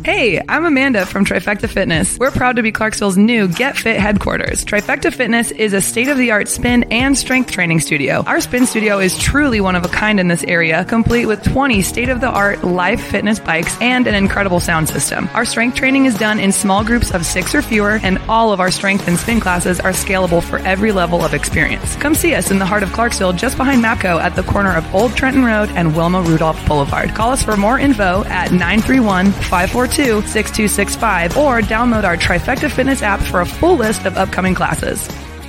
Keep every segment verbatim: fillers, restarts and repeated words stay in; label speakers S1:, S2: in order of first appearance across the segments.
S1: Hey, I'm Amanda from Trifecta Fitness. We're proud to be Clarksville's new Get Fit headquarters. Trifecta Fitness is a state-of-the-art spin and strength training studio. Our spin studio is truly one of a kind in this area, complete with twenty state-of-the-art live fitness bikes and an incredible sound system. Our strength training is done in small groups of six or fewer, and all of our strength and spin classes are scalable for every level of experience. Come see us in the heart of Clarksville, just behind MAPCO at the corner of Old Trenton Road and Wilma Rudolph Boulevard. Call us for more info at nine three one, five four two, six two six five or download our Trifecta Fitness app for a full list of upcoming classes.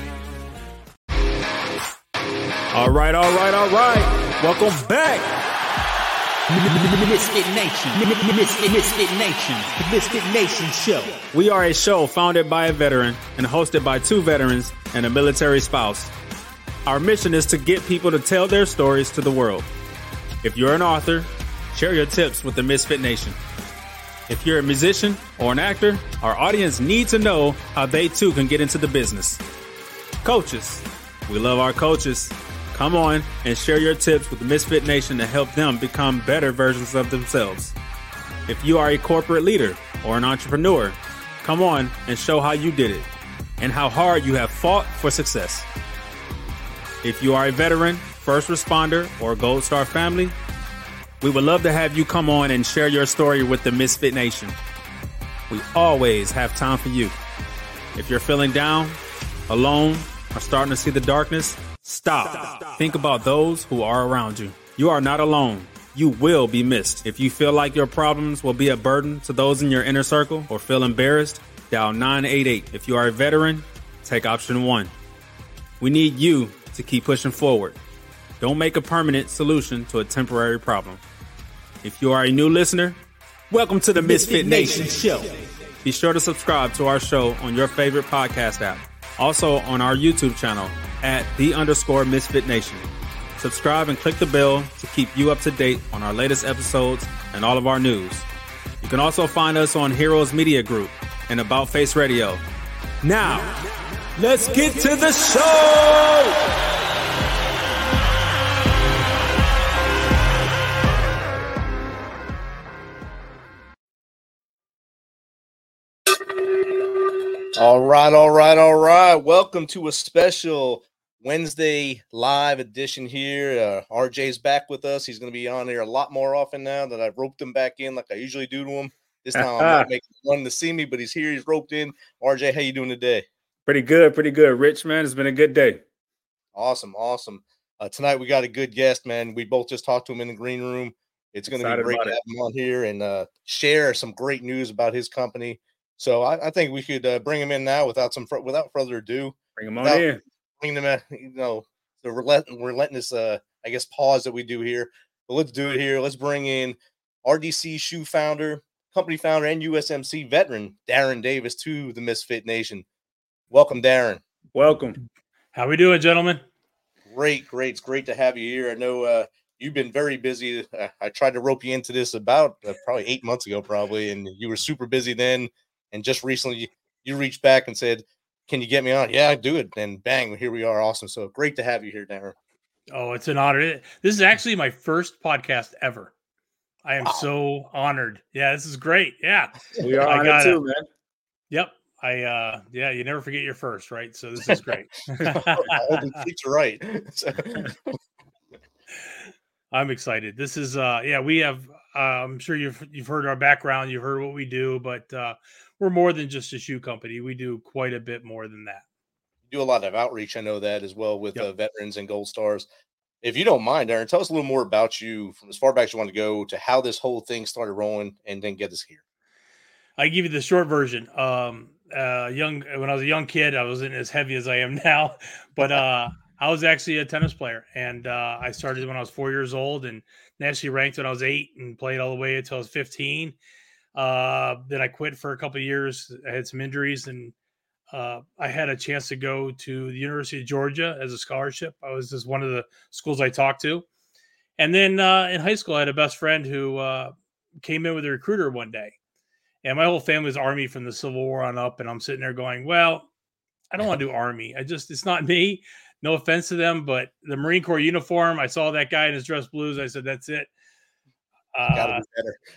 S2: All right, all right, all right. Welcome back.
S3: Misfit Nation. Misfit, Misfit Nation. The Misfit Nation Show.
S2: We are a show founded by a veteran and hosted by two veterans and a military spouse. Our mission is to get people to tell their stories to the world. If you're an author, share your tips with the Misfit Nation. If you're a musician or an actor, our audience needs to know how they too can get into the business. Coaches, we love our coaches. Come on and share your tips with the Misfit Nation to help them become better versions of themselves. If you are a corporate leader or an entrepreneur, come on and show how you did it and how hard you have fought for success. If you are a veteran, first responder, or Gold Star family, we would love to have you come on and share your story with the Misfit Nation. We always have time for you. If you're feeling down, alone, or starting to see the darkness, stop. stop. Think about those who are around you. You are not alone. You will be missed. If you feel like your problems will be a burden to those in your inner circle or feel embarrassed, dial nine eight eight. If you are a veteran, take option one. We need you to keep pushing forward. Don't make a permanent solution to a temporary problem. If you are a new listener, welcome to the Misfit, Misfit Nation Show. Be sure to subscribe to our show on your favorite podcast app. Also on our YouTube channel at the underscore Misfit Nation. Subscribe and click the bell to keep you up to date on our latest episodes and all of our news. You can also find us on Heroes Media Group and About Face Radio. Now, let's get to the show!
S4: All right, all right, all right. Welcome to a special Wednesday live edition here. Uh, R J's back with us. He's going to be on here a lot more often now that I've roped him back in like I usually do to him. This time I'm not making fun to see me, but he's here. He's roped in. R J, how you doing today?
S2: Pretty good, pretty good. Rich, man, it's been a good day.
S4: Awesome, awesome. Uh, tonight we got a good guest, man. We both just talked to him in the green room. It's going to be great to have him on here and uh, share some great news about his company. So I, I think we could uh, bring him in now without some without further ado.
S2: Bring him on in.
S4: Bring them, you know, the relent, relentless, uh, I guess, pause that we do here. But let's do it here. Let's bring in R D C shoe founder, company founder, and U S M C veteran Darren Davis to the Misfit Nation. Welcome, Darren.
S2: Welcome.
S5: How we doing, gentlemen?
S4: Great, great. It's great to have you here. I know uh, you've been very busy. Uh, I tried to rope you into this about uh, probably eight months ago, probably, and you were super busy then. And just recently, you reached back and said, "Can you get me on?" Yeah, I do it. And bang, here we are. Awesome. So great to have you here, Darren.
S5: Oh, it's an honor. This is actually my first podcast ever. I am wow. so honored. Yeah, this is great. Yeah,
S2: we are honored gotta, too, man.
S5: Yep. I uh, yeah, you never forget your first, right? So this is great.
S4: It's right.
S5: I'm excited. This is uh, yeah, we have. Uh, I'm sure you've you've heard our background. You've heard what we do, but uh, we're more than just a shoe company. We do quite a bit more than that.
S4: You do a lot of outreach. I know that as well with yep. uh, veterans and Gold Stars. If you don't mind, Darren, tell us a little more about you from as far back as you want to go to how this whole thing started rolling and then get us here.
S5: I give you the short version. Um, uh, young when I was a young kid, I wasn't as heavy as I am now, but uh, I was actually a tennis player, and uh, I started when I was four years old and nationally ranked when I was eight and played all the way until I was fifteen. Uh, then I quit for a couple of years. I had some injuries, and uh, I had a chance to go to the University of Georgia as a scholarship. I was just one of the schools I talked to. And then uh, in high school, I had a best friend who uh, came in with a recruiter one day. And my whole family was Army from the Civil War on up. And I'm sitting there going, well, I don't want to do Army. I just, it's not me. No offense to them, but the Marine Corps uniform, I saw that guy in his dress blues. I said, that's it. Uh,
S4: Gotta be better.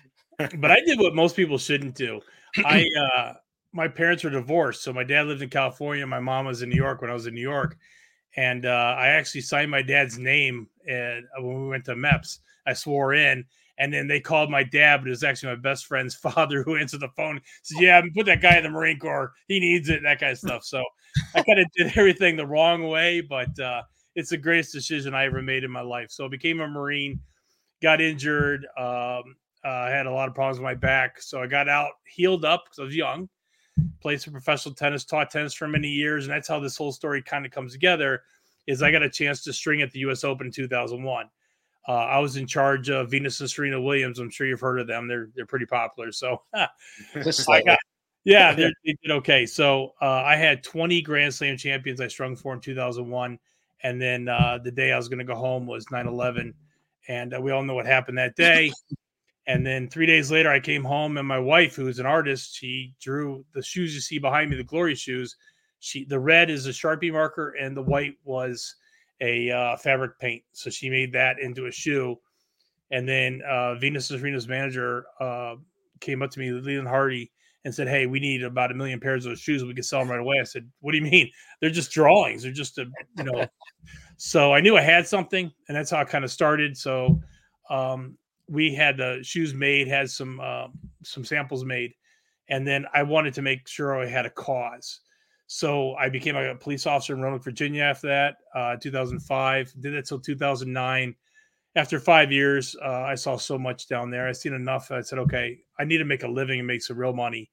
S5: but I did what most people shouldn't do. I uh, my parents were divorced, so my dad lived in California. My mom was in New York when I was in New York, and uh, I actually signed my dad's name and when we went to M E P S. I swore in, and then they called my dad, but it was actually my best friend's father who answered the phone. He said, "Yeah, put that guy in the Marine Corps. He needs it." That kind of stuff. So I kind of did everything the wrong way, but uh, it's the greatest decision I ever made in my life. So I became a Marine, got injured. Um, uh, I had a lot of problems with my back, so I got out, healed up because I was young. Played some professional tennis, taught tennis for many years, and that's how this whole story kind of comes together. Is I got a chance to string at the U S Open in two thousand one. Uh, I was in charge of Venus and Serena Williams. I'm sure you've heard of them. They're they're pretty popular. So, I got, yeah, they did okay. So uh, I had twenty Grand Slam champions I strung for in two thousand one, and then uh, the day I was going to go home was nine eleven, and uh, we all know what happened that day. And then three days later, I came home, and my wife, who's an artist, she drew the shoes you see behind me, the Glory shoes. She the red is a Sharpie marker, and the white was a uh, fabric paint. So she made that into a shoe. And then uh, Venus and Serena's manager uh, came up to me, Leland Hardy, and said, "Hey, we need about a million pairs of those shoes. We can sell them right away." I said, "What do you mean? They're just drawings. They're just a, you know." So I knew I had something, and that's how it kind of started. So um, we had the shoes made, had some uh, some samples made, and then I wanted to make sure I had a cause. So I became a police officer in Roanoke, Virginia after that, uh, two thousand five. Did that till two thousand nine. After five years, uh, I saw so much down there. I seen enough. I said, okay, I need to make a living and make some real money.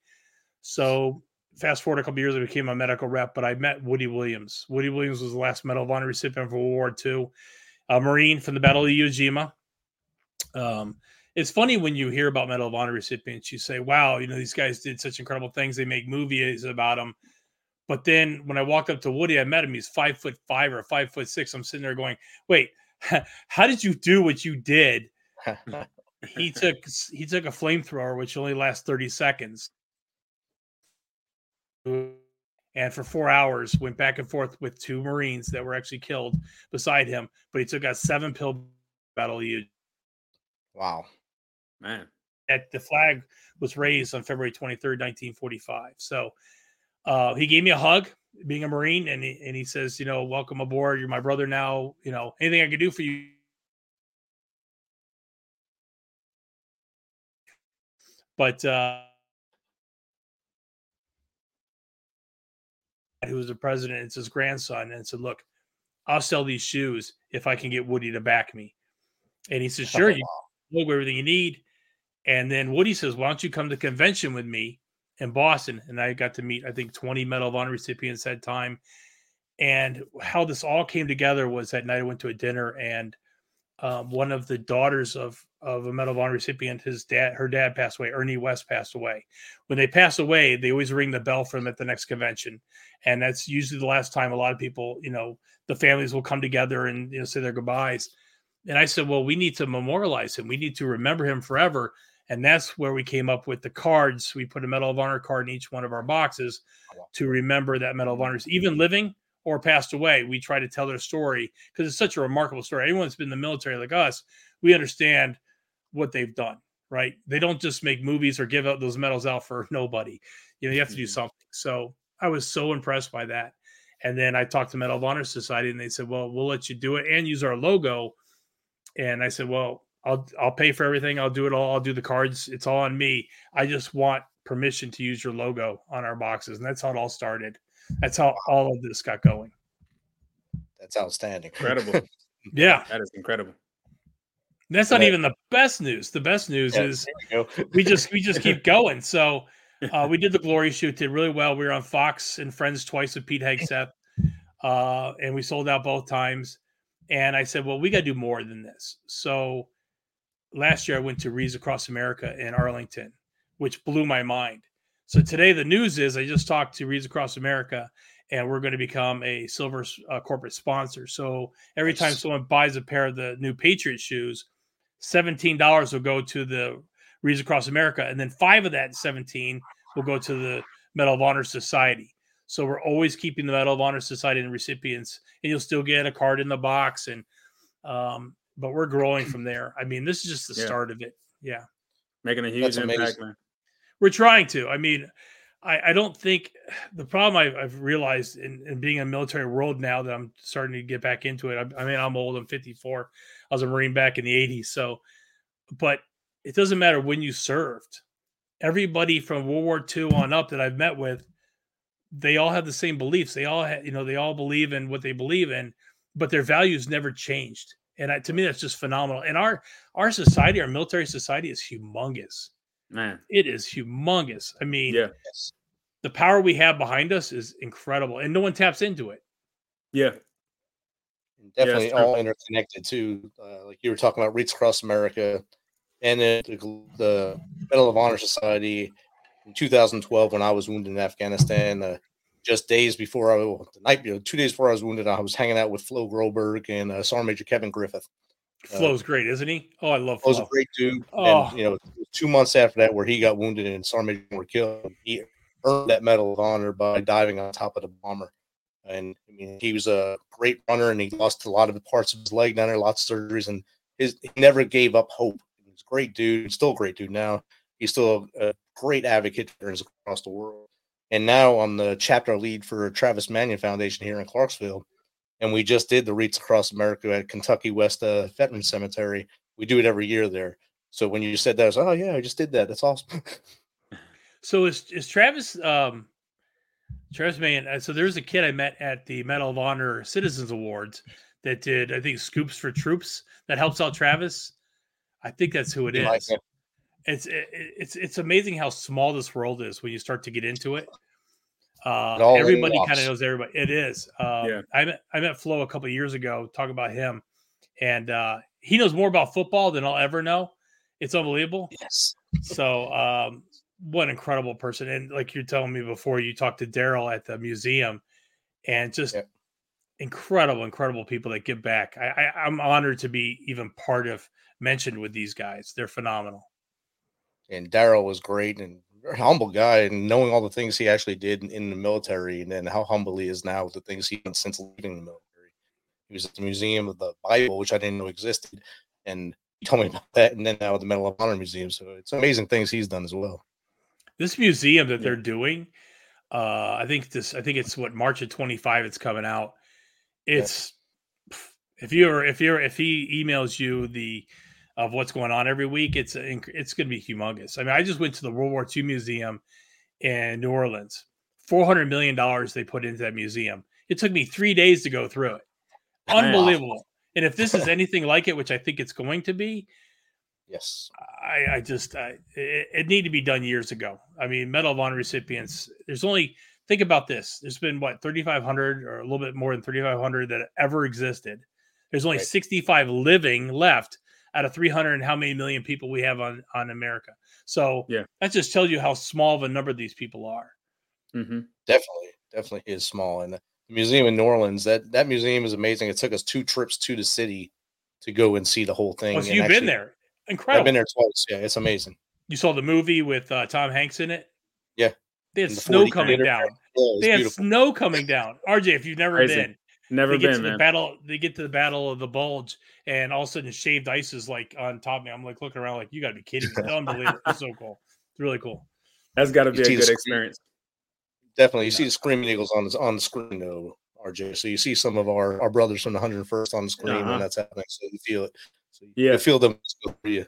S5: So fast forward a couple of years, I became a medical rep, but I met Woody Williams. Woody Williams was the last Medal of Honor recipient for World War Two, a Marine from the Battle of Iwo Jima. Um, it's funny when you hear about Medal of Honor recipients, you say, wow, you know, these guys did such incredible things. They make movies about them. But then when I walked up to Woody, I met him. He's five foot five or five foot six. I'm sitting there going, wait, how did you do what you did? he took he took a flamethrower, which only lasts thirty seconds. And for four hours, went back and forth with two Marines that were actually killed beside him. But he took a seven pill battle.
S4: Wow.
S2: Man.
S5: At the flag was raised on February twenty-third, nineteen forty-five. So Uh, he gave me a hug, being a Marine, and he, and he says, you know, welcome aboard. You're my brother now. You know, anything I can do for you. But uh, who was the president? It's his grandson, and said, look, I'll sell these shoes if I can get Woody to back me. And he says, sure, oh, wow. You know everything you need. And then Woody says, why don't you come to convention with me in Boston? And I got to meet, I think, twenty Medal of Honor recipients that time. And how this all came together was that night I went to a dinner, and um, one of the daughters of, of a Medal of Honor recipient, his dad, her dad passed away. Ernie West passed away. When they pass away, they always ring the bell for them at the next convention. And that's usually the last time a lot of people, you know, the families will come together and, you know, say their goodbyes. And I said, well, we need to memorialize him. We need to remember him forever. And that's where we came up with the cards. We put a Medal of Honor card in each one of our boxes to remember that Medal of Honor. Even living or passed away, we try to tell their story because it's such a remarkable story. Anyone that's been in the military like us, we understand what they've done, right? They don't just make movies or give out those medals out for nobody. You know, you have to do something. So I was so impressed by that. And then I talked to Medal of Honor Society, and they said, well, we'll let you do it and use our logo. And I said, well, I'll I'll pay for everything. I'll do it all. I'll do the cards. It's all on me. I just want permission to use your logo on our boxes. And that's how it all started. That's how all of this got going.
S4: That's outstanding.
S2: Incredible.
S5: Yeah.
S2: That is incredible.
S5: That's not yeah. even the best news. The best news yeah, is we just we just keep going. So uh, we did the Glory shoot, did really well. We were on Fox and Friends twice with Pete Hegseth, uh, and we sold out both times. And I said, well, we got to do more than this. So last year I went to Reads Across America in Arlington, which blew my mind. So today the news is I just talked to Reads Across America, and we're going to become a silver uh, corporate sponsor. So every time someone buys a pair of the new Patriot shoes, seventeen dollars will go to the Reads Across America, and then five of that seventeen will go to the Medal of Honor Society. So we're always keeping the Medal of Honor Society and recipients, and you'll still get a card in the box. And um, but we're growing from there. I mean, this is just the yeah. start of it. Yeah.
S2: Making a huge
S4: That's
S2: impact,
S4: amazing.
S2: man.
S5: We're trying to. I mean, I, I don't think the problem I've, I've realized in, in being in the military world now that I'm starting to get back into it. I, I mean, I'm old. I'm fifty-four. I was a Marine back in the eighties. So, but it doesn't matter when you served. Everybody from World War Two on up that I've met with, they all have the same beliefs. They all, have, you know, they all believe in what they believe in, but their values never changed. And I, to me, that's just phenomenal. And our our society, our military society, is humongous.
S2: Man,
S5: it is humongous. I mean,
S2: yeah,
S5: the power we have behind us is incredible, and no one taps into it.
S2: Yeah,
S4: definitely
S2: yeah,
S4: all interconnected too. Uh, like you were talking about, Wreaths Across America, and then the, the Medal of Honor Society in two thousand twelve when I was wounded in Afghanistan. Uh, just days before I, the night, you know, two days before I was wounded, I was hanging out with Flo Groberg and uh, Sergeant Major Kevin Griffith.
S5: Flo's
S4: uh,
S5: great, isn't he? Oh, I love
S4: Flo.
S5: Flo.
S4: Was a great dude.
S5: Oh.
S4: And, you know, two months after that, where he got wounded and Sergeant Major were killed, he earned that Medal of Honor by diving on top of the bomber. And I mean, he was a great runner, and he lost a lot of the parts of his leg down there, lots of surgeries, and his he never gave up hope. He was a great dude. He's still a great dude now. He's still a, a great advocate for veterans across the world. And now I'm the chapter lead for Travis Manion Foundation here in Clarksville. And we just did the Wreaths Across America at Kentucky West uh, Veterans Cemetery. We do it every year there. So when you said that, I was like, oh, yeah, I just did that. That's awesome.
S5: So is, is Travis, um, Travis Manion, so there's a kid I met at the Medal of Honor Citizens Awards that did, I think, Scoops for Troops that helps out Travis. I think that's who it
S4: You
S5: is.
S4: like it.
S5: It's it, it's it's amazing how small this world is when you start to get into it. Uh,
S4: It all
S5: everybody
S4: unlocks.
S5: kind of knows everybody. It is. Um,
S2: Yeah.
S5: I met I met Flo a couple of years ago. Talk about him, and uh, he knows more about football than I'll ever know. It's unbelievable.
S4: Yes.
S5: So, um, what an incredible person! And like you're telling me before, you talked to Daryl at the museum, and just
S4: Yep.
S5: incredible, incredible people that give back. I, I, I'm honored to be even part of mentioned with these guys. They're phenomenal.
S4: And Daryl was great and very humble guy, and knowing all the things he actually did in, in the military, and then how humble he is now with the things he's done since leaving the military. He was at the Museum of the Bible, which I didn't know existed, and he told me about that. And then now at the Medal of Honor Museum, so it's amazing things he's done as well.
S5: This museum that
S2: Yeah.
S5: they're doing, uh, I think this. I think it's what March of twenty-five. It's coming out. It's if you're if you're if he emails you the of what's going on every week, it's it's going to be humongous. I mean, I just went to the World War Two museum in New Orleans. Four hundred million dollars they put into that museum. It took me three days to go through it. Unbelievable. And if this is anything like it, which I think it's going to be,
S4: Yes.
S5: I, I just I, it, it needed to be done years ago. I mean, Medal of Honor recipients. There's only think about this. There's been what thirty-five hundred or a little bit more than thirty-five hundred that ever existed. There's only
S4: Right.
S5: sixty-five living left out of three hundred and how many million people we have on on America. So
S2: Yeah.
S5: that just tells you how small of a number these people are.
S2: Mm-hmm.
S4: Definitely, definitely is small. And the museum in New Orleans, that that museum is amazing. It took us two trips to the city to go and see the whole thing.
S5: Oh, so
S4: And
S5: you've
S4: actually,
S5: been there. Incredible.
S4: I've been there twice. Yeah, it's amazing.
S5: You saw the movie with uh, Tom Hanks in it?
S4: Yeah.
S5: They had
S4: And the
S5: snow
S4: four D
S5: coming
S4: theater.
S5: down.
S4: Yeah, it was
S5: They had
S4: beautiful.
S5: snow coming down. R J, if you've never
S2: Crazy.
S5: been,
S2: Never
S5: they get
S2: been,
S5: to the
S2: man.
S5: battle. They get to the battle of the Bulge, and all of a sudden, shaved ice is like on top of me. I'm like looking around, like you got to be kidding me! It's unbelievable. It's so cool. It's really cool.
S2: That's got to
S4: You
S2: be a
S4: see the
S2: good
S4: screen-
S2: experience.
S4: Definitely, you see the Screaming Eagles on the on the screen, though, R J. So you see some of our, our brothers from the one hundred first on the screen
S2: Uh-huh.
S4: when that's happening. So you feel it. So you
S2: Yeah.
S4: feel them for you.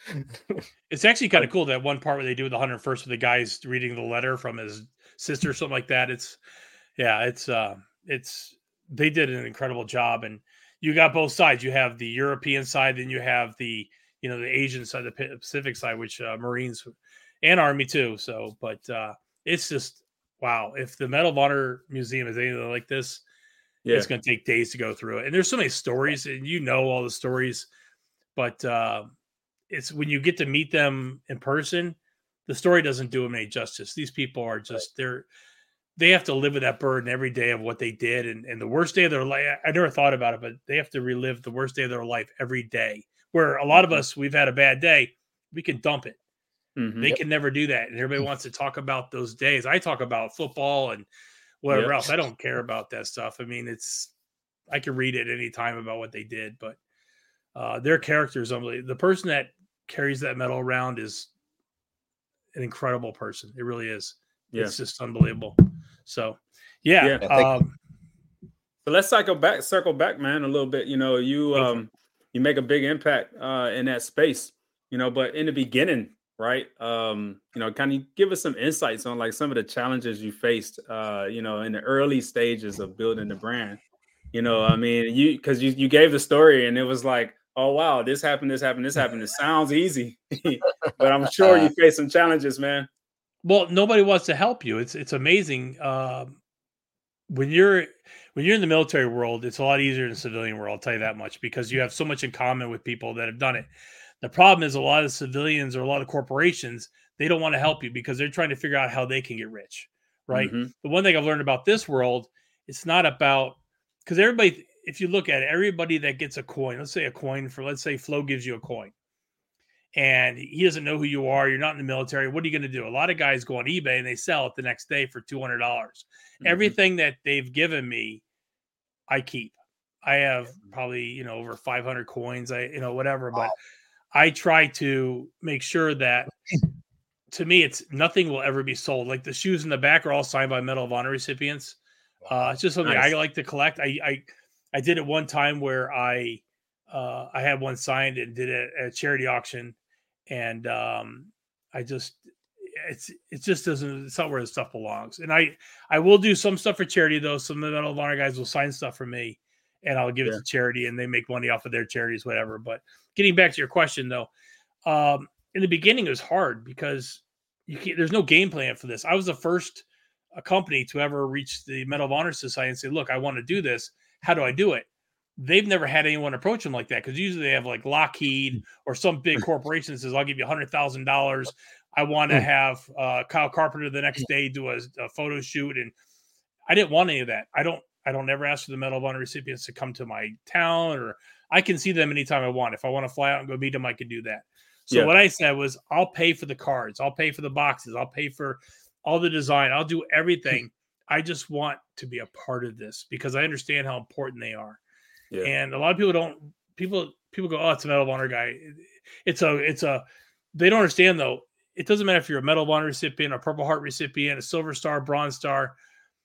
S5: It's actually kind of cool that one part where they do the one hundred first with the guys reading the letter from his sister, or something like that. It's yeah, it's uh, it's they did an incredible job, and you got both sides. You have the European side, then you have the you know the Asian side, the Pacific side, which uh, Marines and Army too. So, but uh, it's just wow. If the Medal of Honor Museum is anything like this,
S2: Yeah.
S5: it's going to take days to go through it. And there's so many stories, and you know all the stories, but uh, it's when you get to meet them in person, the story doesn't do them any justice. These people are just they're they have to live with that burden every day of what they did, and, and the worst day of their life. I never thought about it, but they have to relive the worst day of their life every day. Where a lot of us, we've had a bad day, we can dump it.
S2: Mhm.
S5: They
S4: Yep.
S5: can never do that, and everybody wants to talk about those days. I talk about football and whatever
S2: Yep.
S5: else. I don't care about that stuff. I mean, it's I can read it any time about what they did, but uh, their characters, unbelievable. The person that carries that medal around is an incredible person. It really is.
S2: Yeah.
S5: It's just unbelievable. So, yeah.
S2: Yeah.
S5: Um,
S2: so let's cycle back, circle back, man, a little bit. You know, you um, you make a big impact uh, in that space. You know, but in the beginning, right? Um, you know, kind of give us some insights on like some of the challenges you faced. Uh, you know, in the early stages of building the brand. You know, I mean, you because you you gave the story and it was like, oh wow, this happened, this happened, this happened. It sounds easy, but I'm sure you face some challenges, man.
S5: Well, nobody wants to help you. It's it's amazing. Um, when you're when you're in the military world, it's a lot easier than the civilian world. I'll tell you that much because you have so much in common with people that have done it. The problem is a lot of civilians or a lot of corporations, they don't want to help you because they're trying to figure out how they can get rich, right?
S2: Mm-hmm.
S5: The one thing I've learned about this world, it's not about because everybody. If you look at it, everybody that gets a coin, let's say a coin for, let's say Flo gives you a coin and he doesn't know who you are. You're not in the military. What are you going to do? A lot of guys go on eBay and they sell it the next day for two hundred dollars. Mm-hmm. Everything that they've given me, I keep. I have probably, you know, over five hundred coins, I, you know, whatever, but I try to make sure that to me, it's nothing will ever be sold. Like the shoes in the back are all signed by Medal of Honor recipients. Uh, it's just something nice. I like to collect. I, I, I did it one time where I uh, I had one signed and did it at a charity auction, and um, I just it's it just doesn't it's not where the stuff belongs. And I I will do some stuff for charity though. Some of the Medal of Honor guys will sign stuff for me, and I'll give yeah. it to charity, and they make money off of their charities, whatever. But getting back to your question though, um, in the beginning it was hard because you can't, there's no game plan for this. I was the first a company to ever reach the Medal of Honor Society and say, look, I want to do this. How do I do it? They've never had anyone approach them like that because usually they have like Lockheed or some big corporation that says, I'll give you one hundred thousand dollars. I want to have uh, Kyle Carpenter the next day do a, a photo shoot. And I didn't want any of that. I don't I don't ever ask for the Medal of Honor recipients to come to my town, or I can see them anytime I want. If I want to fly out and go meet them, I can do that. So yeah. what I said was, I'll pay for the cards. I'll pay for the boxes. I'll pay for all the design. I'll do everything. I just want to be a part of this because I understand how important they are. Yeah. And a lot of people don't, people, people go, oh, it's a Medal of Honor guy. It's a, it's a, they don't understand though. It doesn't matter if you're a Medal of Honor recipient, a Purple Heart recipient, a Silver Star, Bronze Star.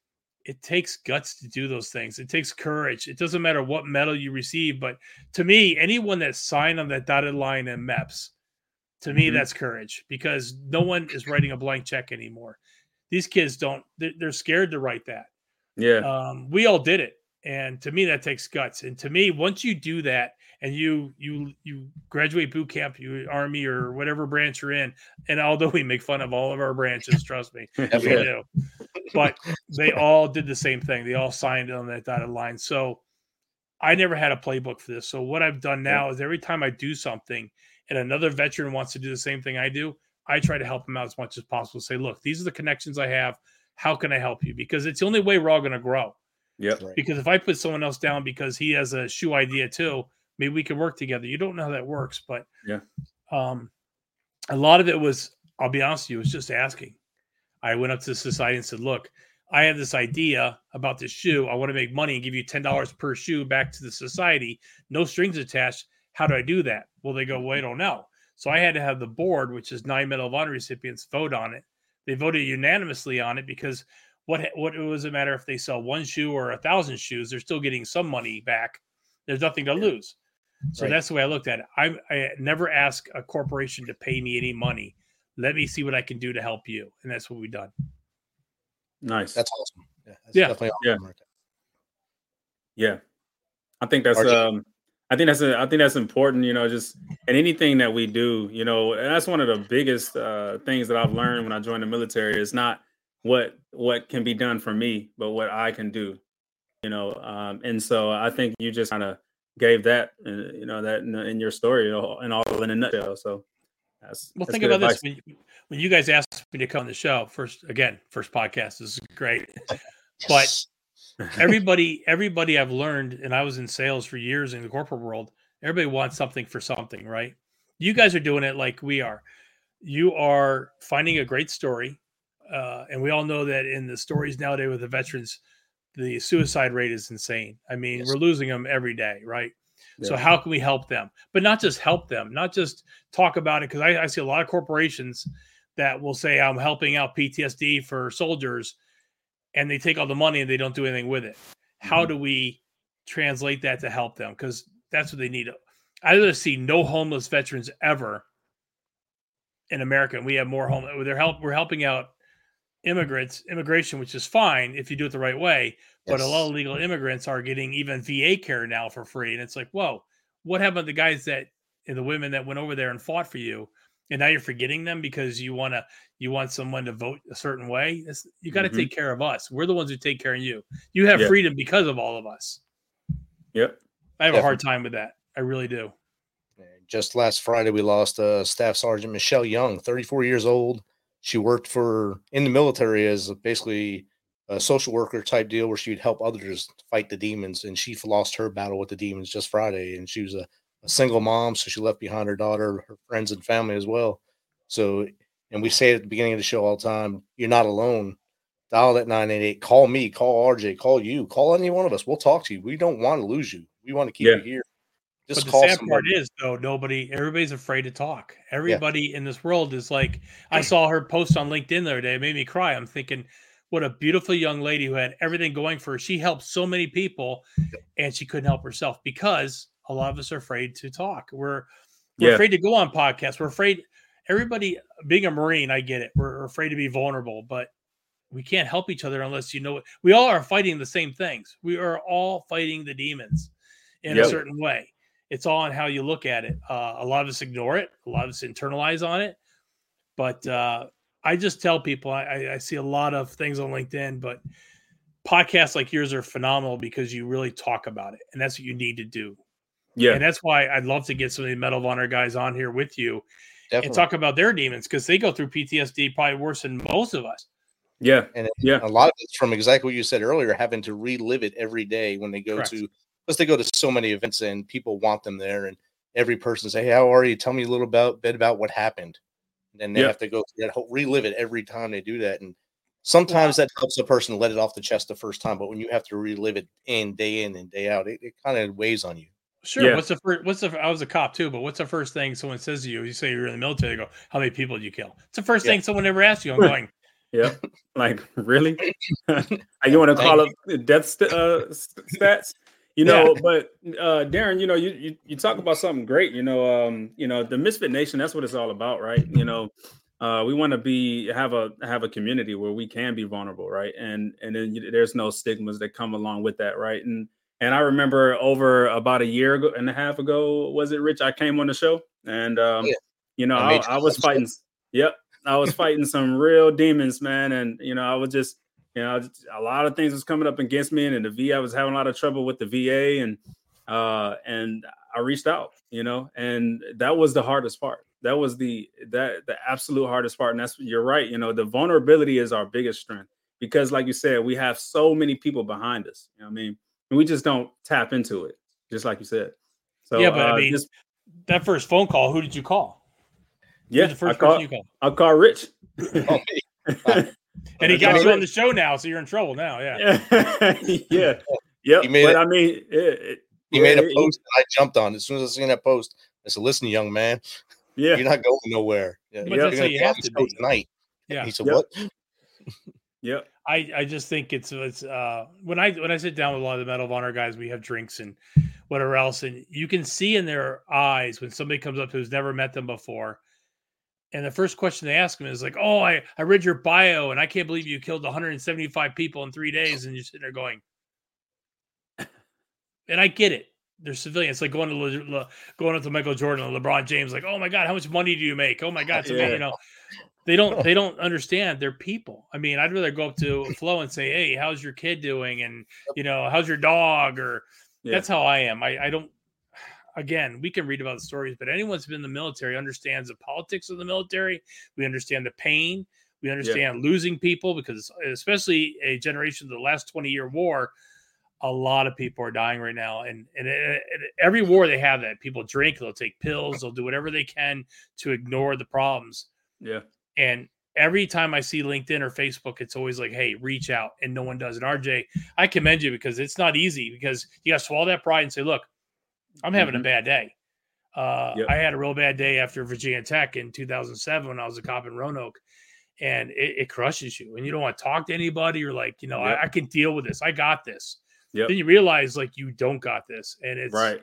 S5: It takes guts to do those things. It takes courage. It doesn't matter what medal you receive. But to me, anyone that signed on that dotted line in M E P S, to me, mm-hmm. that's courage because no one is writing a blank check anymore. These kids don't, they're, they're scared to write that.
S2: Yeah.
S5: Um, we all did it. And to me, that takes guts. And to me, once you do that and you, you, you graduate boot camp, you Army or whatever branch you're in. And although we make fun of all of our branches, trust me, we do, but they all did the same thing. They all signed on that dotted line. So I never had a playbook for this. So what I've done now yeah. is every time I do something and another veteran wants to do the same thing I do, I try to help them out as much as possible. Say, look, these are the connections I have. How can I help you? Because it's the only way we're all going to grow.
S2: Yep.
S5: Because if I put someone else down because he has a shoe idea too, maybe we can work together. You don't know how that works, but
S2: yeah,
S5: um, a lot of it was, I'll be honest with you, it was just asking. I went up to the society and said, look, I have this idea about this shoe. I want to make money and give you ten dollars per shoe back to the society. No strings attached. How do I do that? Well, they go, well, I don't know. So I had to have the board, which is nine Medal of Honor recipients, vote on it. They voted unanimously on it because what what it was a matter if they sell one shoe or a thousand shoes, they're still getting some money back. There's nothing to lose. So right. that's the way I looked at it. I, I never ask a corporation to pay me any money. Let me see what I can do to help you. And that's what we've done.
S2: Nice.
S4: That's awesome. Yeah. That's
S5: yeah.
S4: Definitely awesome
S2: yeah.
S4: right
S2: yeah. I think that's,
S4: R J.
S2: um, I think that's, a, I think that's important, you know, just in anything that we do, you know, and that's one of the biggest uh, things that I've learned when I joined the military is not what, what can be done for me, but what I can do, you know? Um, and so I think you just kind of gave that, uh, you know, that in, in your story, you know, and all in a nutshell. So that's,
S5: well,
S2: that's
S5: think
S2: good
S5: about
S2: advice.
S5: this. When, when you guys asked me to come on the show first, again, first podcast, this is great, but everybody, everybody I've learned, and I was in sales for years in the corporate world, everybody wants something for something, right? You guys are doing it like we are. You are finding a great story. Uh, and we all know that in the stories nowadays with the veterans, the suicide rate is insane. I mean, yes. we're losing them every day, right? Yeah. So how can we help them? But not just help them, not just talk about it. Because I, I see a lot of corporations that will say, I'm helping out P T S D for soldiers, and they take all the money and they don't do anything with it. Mm-hmm. How do we translate that to help them? Because that's what they need. I'd rather see no homeless veterans ever in America. And we have more home. They're help. We're helping out immigrants, immigration, which is fine if you do it the right way. But yes. a lot of illegal immigrants are getting even V A care now for free. And it's like, whoa, what happened to the guys that and the women that went over there and fought for you? And now you're forgetting them because you want to, you want someone to vote a certain way. It's, you got to mm-hmm. take care of us. We're the ones who take care of you. You have yep. freedom because of all of us.
S2: Yep.
S5: I have Definitely. a hard time with that. I really do.
S4: Just last Friday, we lost uh, Staff Sergeant Michelle Young, thirty-four years old. She worked for in the military as basically a social worker type deal where she'd help others fight the demons. And she lost her battle with the demons just Friday. And she was a, a single mom, so she left behind her daughter, her friends, and family as well. So, and we say at the beginning of the show all the time, you're not alone. Dial that nine eight eight. Call me. Call R J. Call you. Call any one of us. We'll talk to you. We don't want to lose you. We want to keep
S2: yeah.
S4: you here.
S5: Just but the sad somebody. part is, though, nobody, everybody's afraid to talk. Everybody yeah. in this world is like, I saw her post on LinkedIn the other day. It made me cry. I'm thinking, what a beautiful young lady who had everything going for her. She helped so many people, and she couldn't help herself because a lot of us are afraid to talk. We're, we're yeah. afraid to go on podcasts. We're afraid. Everybody, being a Marine, I get it. We're afraid to be vulnerable, but we can't help each other unless you know it. We all are fighting the same things. We are all fighting the demons in yep. a certain way. It's all on how you look at it. Uh, a lot of us ignore it. A lot of us internalize on it. But uh, I just tell people, I, I see a lot of things on LinkedIn, but podcasts like yours are phenomenal because you really talk about it. And that's what you need to do. Yeah. And that's why I'd love to get some of the Medal of Honor guys on here with you Definitely. and talk about their demons because they go through P T S D probably worse than most of us.
S2: Yeah.
S4: And
S2: yeah.
S4: a lot of it's from exactly what you said earlier, having to relive it every day when they go Correct. to Because they go to so many events and people want them there, and every person say, "Hey, how are you? Tell me a little about, bit about what happened." And then they yep. have to go through that, whole, relive it every time they do that. And sometimes yeah. that helps a person let it off the chest the first time, but when you have to relive it in day in and day out, it, it kind of weighs on you.
S5: Sure.
S2: Yeah.
S5: What's the first? What's the? I was a cop too, but what's the first thing someone says to you? You say you're in the military. They go, "How many people did you kill?" It's the first yeah. thing someone ever asks you. I'm going.
S2: Yeah, like really? You want to call up death st- uh, stats? You know, yeah. but uh, Darren, you know, you, you you talk about something great. You know, um, you know, the Misfit Nation. That's what it's all about, right? You know, uh, we want to be have a have a community where we can be vulnerable, right? And and then you, there's no stigmas that come along with that, right? And and I remember over about a year ago and a half ago, was it Rich? I came on the show, and um, yeah. you know, I, I, I was fighting. Stuff. Yep, I was fighting some real demons, man, and you know, I was just. You know, a lot of things was coming up against me, and in the V A, I was having a lot of trouble with the V A, and uh, and I reached out, you know, and that was the hardest part. That was the that the absolute hardest part, and that's you're right. You know, the vulnerability is our biggest strength because, like you said, we have so many people behind us. You know what I mean? And we just don't tap into it, just like you said. So
S5: yeah, but
S2: uh,
S5: I mean, just, that first phone call, who did you call?
S2: Yeah,
S5: the first
S2: I call,
S5: person you called?
S2: I call Rich.
S4: Oh, me.
S5: And he got you on the show now, so you're in trouble now. Yeah,
S2: yeah, yeah. But
S4: it,
S2: I mean, it, it,
S4: he
S2: yeah,
S4: made a
S2: it,
S4: post. It, I jumped on as soon as I seen that post. I said, "Listen, young man,
S2: yeah,
S4: you're not going nowhere.
S5: Yeah, but that's how you have to be
S4: tonight."
S5: Yeah.
S4: He said,
S2: yep.
S4: "What?"
S2: Yeah,
S5: I, I just think it's it's uh when I when I sit down with a lot of the Medal of Honor guys, we have drinks and whatever else, and you can see in their eyes when somebody comes up who's never met them before. And the first question they ask him is like, "Oh, I, I read your bio, and I can't believe you killed one hundred seventy-five people in three days." And you're sitting there going, and I get it. They're civilians. It's like going to Le, Le, going up to Michael Jordan and LeBron James, like, "Oh my God, how much money do you make? Oh my God, it's amazing." Yeah. You know, they don't they don't understand they're people. I mean, I'd rather go up to Flo and say, "Hey, how's your kid doing?" And you know, "How's your dog?" Or yeah. That's how I am. I, I don't. Again, we can read about the stories, but anyone who's been in the military understands the politics of the military. We understand the pain. We understand yeah. losing people because, especially a generation of the last twenty-year war, a lot of people are dying right now. And, and, and every war they have that. People drink, they'll take pills, they'll do whatever they can to ignore the problems.
S2: Yeah.
S5: And every time I see LinkedIn or Facebook, it's always like, "Hey, reach out," and no one does. And R J, I commend you because it's not easy because you got to swallow that pride and say, "Look, I'm having mm-hmm. a bad day. Uh,
S2: Yep.
S5: I had a real bad day after Virginia Tech in two thousand seven when I was a cop in Roanoke, and it, it crushes you. And you don't want to talk to anybody. You're like, you know,
S2: Yep.
S5: I, I can deal with this. I got this.
S2: Yep.
S5: Then you realize like you don't got this, and it's
S2: Right.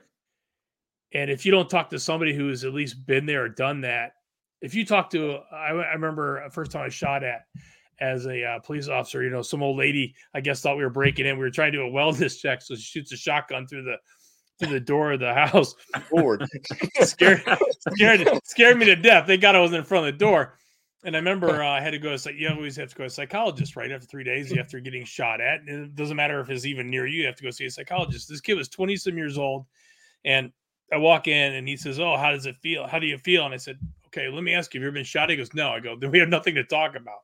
S5: And if you don't talk to somebody who's at least been there or done that, if you talk to, I, I remember the first time I shot at as a uh, police officer, you know, some old lady, I guess, thought we were breaking in. We were trying to do a wellness check. So she shoots a shotgun through the, through the door of the house.
S4: Lord.
S5: scared, scared, scared me to death. Thank God I wasn't in front of the door. And I remember uh, I had to go to, you always have to go to a psychologist, right? After three days, you after getting shot at. And it doesn't matter if it's even near you, you have to go see a psychologist. This kid was twenty some years old. And I walk in and he says, "Oh, how does it feel? How do you feel?" And I said, "Okay, let me ask you, have you ever been shot?" He goes, "No." I go, "Then we have nothing to talk about."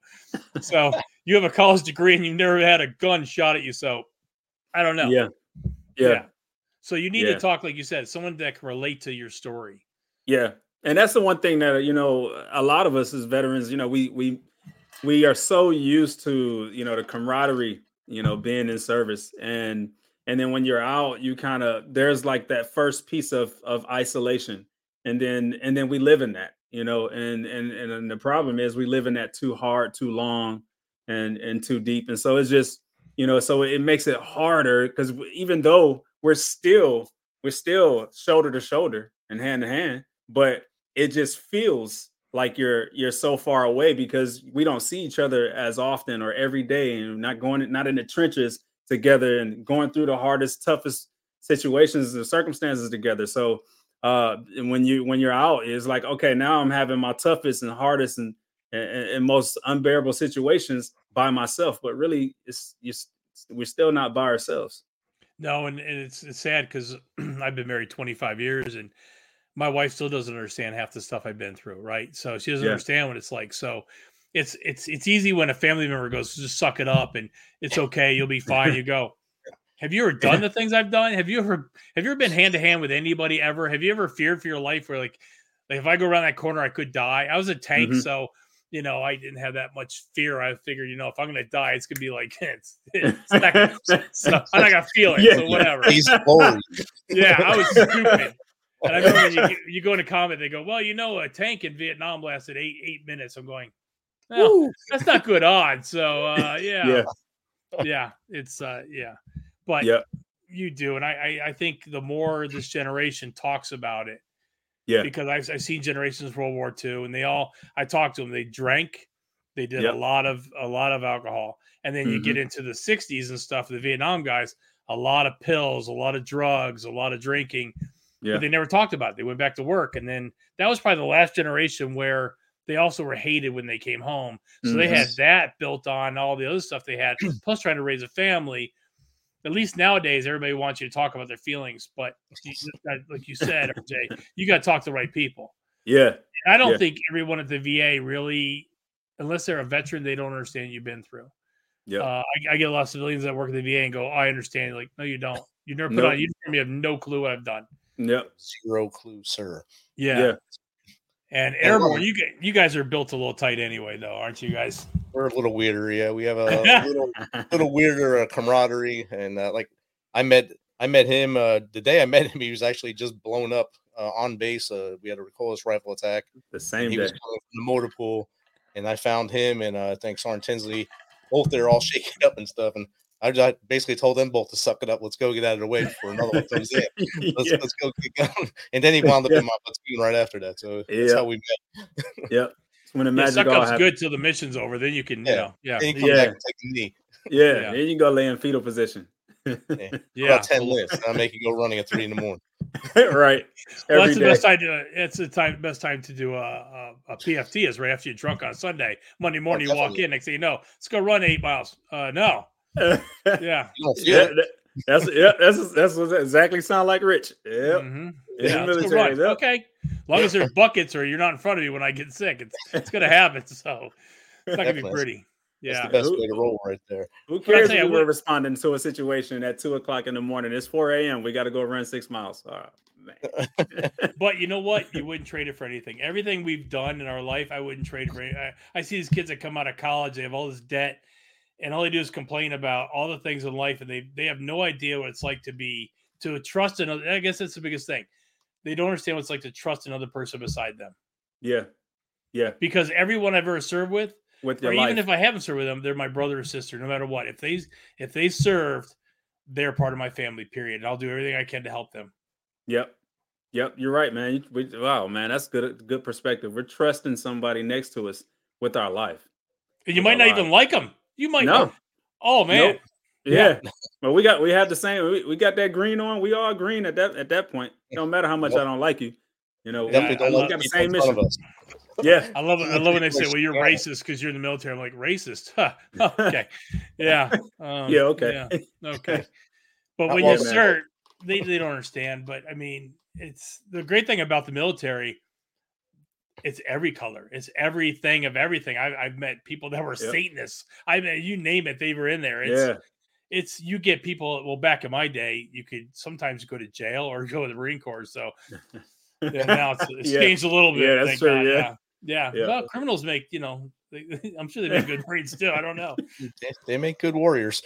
S5: So you have a college degree and you've never had a gun shot at you. So I don't know.
S2: Yeah. Yeah.
S5: Yeah. So you need
S2: Yeah.
S5: to talk, like you said, someone that can relate to your story.
S2: Yeah. And that's the one thing that, you know, a lot of us as veterans, you know, we we we are so used to, you know, the camaraderie, you know, being in service. And and then when you're out, you kind of, there's like that first piece of of isolation. And then and then we live in that, you know, and and and then the problem is we live in that too hard, too long, and and too deep. And so it's just, you know, so it makes it harder because even though we're still we're still shoulder to shoulder and hand to hand, but it just feels like you're you're so far away because we don't see each other as often or every day, and not going not in the trenches together and going through the hardest, toughest situations and circumstances together. So uh and when you when you're out, it's like, okay, now I'm having my toughest and hardest and and, and most unbearable situations by myself, but really it's you we're still not by ourselves.
S5: No, and, and it's, it's sad because I've been married twenty-five years and my wife still doesn't understand half the stuff I've been through. Right. So she doesn't
S2: Yeah.
S5: understand what it's like. So it's, it's, it's easy when a family member goes, "Just suck it up and it's okay. You'll be fine." You go, "Have you ever done the things I've done? Have you ever, have you ever been hand to hand with anybody ever? Have you ever feared for your life where like, like if I go around that corner, I could die?" I was a tank.
S2: Mhm.
S5: So, you know, I didn't have that much fear. I figured, you know, if I'm going to die, it's going to be like, it's, it's not gonna, so I'm not going to feel it.
S2: Yeah.
S5: So whatever.
S4: He's forward.
S5: Yeah, I was stupid. And I remember when you, you go into comment, they go, "Well, you know, a tank in Vietnam lasted eight eight minutes." I'm going, "Well, that's not good odds." So uh, yeah,
S2: Yeah.
S5: yeah, it's uh, yeah, but
S2: Yeah.
S5: you do, and I, I I think the more this generation talks about it,
S2: Yeah.
S5: because I've I've seen generations of World War Two, and they all I talked to them, they drank, they did
S2: Yep.
S5: a lot of a lot of alcohol, and then you get into the sixties and stuff. The Vietnam guys, a lot of pills, a lot of drugs, a lot of drinking.
S2: Yeah.
S5: But they never talked about it. They went back to work. And then that was probably the last generation where they also were hated when they came home. So they had that built on all the other stuff they had, plus trying to raise a family. At least nowadays, everybody wants you to talk about their feelings. But you, like you said, R J, you got to talk to the right people.
S2: Yeah.
S5: And I don't
S2: Yeah.
S5: think everyone at the V A really, unless they're a veteran, they don't understand what you've been through.
S2: Yeah.
S5: Uh, I, I get a lot of civilians that work at the V A and go, "I understand." Like, no, you don't. You never put
S2: Nope.
S5: on, you have no clue what I've done.
S2: Yep.
S4: Zero clue, sir.
S5: Yeah.
S2: Yeah.
S5: And
S4: Yeah,
S5: Airborne,
S4: well-
S5: you g- you guys are built a little tight anyway, though, aren't you guys?
S4: We're a little weirder. Yeah, we have a little, little weirder uh, camaraderie, and uh, like I met I met him uh, the day I met him. He was actually just blown up uh, on base. Uh, we had a recoilless rifle attack.
S2: The same
S4: He
S2: day.
S4: was coming from the motor pool, and I found him and uh, I think Sergeant Tinsley, both there all shaking up and stuff. And I just basically told them both to suck it up. Let's go get out of the way before another one comes in. Let's,
S2: Yeah.
S4: let's go get going. And then he wound up
S2: Yeah.
S4: in my platoon right after that. So that's
S2: Yeah.
S4: how we met.
S2: Yep. It's when the
S5: Yeah,
S2: magic
S5: suck
S2: all
S5: up's
S2: happens.
S5: good till the mission's over. Then you can, you
S4: Yeah.
S5: know, yeah,
S4: Then he comes
S2: Yeah.
S4: back and takes a knee.
S2: Yeah.
S5: Yeah.
S2: Then you go lay in fetal position.
S4: Yeah.
S5: yeah.
S4: About ten lifts. And I make you go running at three in the morning.
S2: Right.
S5: Well,
S2: Every
S5: that's the
S2: day.
S5: best time to. It's the time best time to do a, a, a P F T is right after you're drunk on Sunday. Monday morning, you walk
S4: definitely.
S5: in. Next thing you know, let's go run eight miles. Uh, no,
S2: yeah.
S5: yeah,
S4: You don't feel
S2: That-
S4: it.
S2: that- that's yeah. That's that's what exactly sound like Rich. Yep.
S5: hmm
S2: In
S5: yeah.
S2: the
S5: Let's go
S2: military,
S5: run.
S2: yep.
S5: Okay, as long as there's buckets or you're not in front of me when I get sick, it's it's gonna happen. So it's not gonna be
S4: Definitely.
S5: pretty.
S4: That's
S5: Yeah.
S4: the best way to roll right there.
S2: Who
S5: But I'll
S2: cares
S5: tell
S2: if
S5: you
S2: we were
S5: what-
S2: responding to a situation at two o'clock in the morning? It's four a.m. We got to go run six miles. Oh, man.
S5: But you know what? You wouldn't trade it for anything. Everything we've done in our life, I wouldn't trade it for any, I, I see these kids that come out of college, they have all this debt, and all they do is complain about all the things in life, and they they have no idea what it's like to be to trust another. I guess that's the biggest thing. they don't understand what it's like to trust another person beside them.
S2: Yeah. Yeah.
S5: Because everyone I've ever served with,
S2: With
S5: or
S2: your
S5: even
S2: life.
S5: if I haven't served with them, they're my brother or sister, no matter what. If they if they served, they're part of my family, period. And I'll do everything I can to help them.
S2: Yep. Yep. You're right, man. You- We, wow, man, that's good. Good perspective. We're trusting somebody next to us with our life.
S5: And you
S2: With
S5: might
S2: our
S5: not
S2: lives.
S5: even like them. You might
S2: No.
S5: Oh man.
S2: Nope. Yeah. Well, we got we had the same. We, we got that green on. We all green at that at that point. No matter how much
S4: Yep.
S2: I don't like you, you know.
S5: Yeah,
S2: we,
S4: Definitely
S5: I
S4: don't
S5: love
S4: like
S2: we got the
S4: people
S2: same
S4: in front
S2: mission.
S4: of us.
S2: Yeah.
S5: I love it. I love when they say, "Well, you're
S4: Yeah.
S5: racist because you're in the military." I'm like, "Racist? Huh. Okay, yeah, um,
S2: Yeah, okay.
S5: yeah, okay." But
S4: Not
S5: when
S2: well,
S5: you
S2: man.
S5: start, they they don't understand. But I mean, it's the great thing about the military. It's every color. It's everything of everything. I, I've met people that were
S2: Yep.
S5: Satanists. I mean, you name it, they were in there. It's
S2: Yeah.
S5: it's you get people. Well, back in my day, you could sometimes go to jail or go to the Marine Corps. So yeah, now it's, it's
S2: Yeah.
S5: changed a little bit.
S2: Yeah, that's
S5: thank
S2: true,
S5: God,
S2: yeah.
S5: yeah, yeah.
S2: Yeah.
S5: Well, criminals make you know. They, I'm sure they make good Marines too. I don't know.
S4: They, they make good warriors.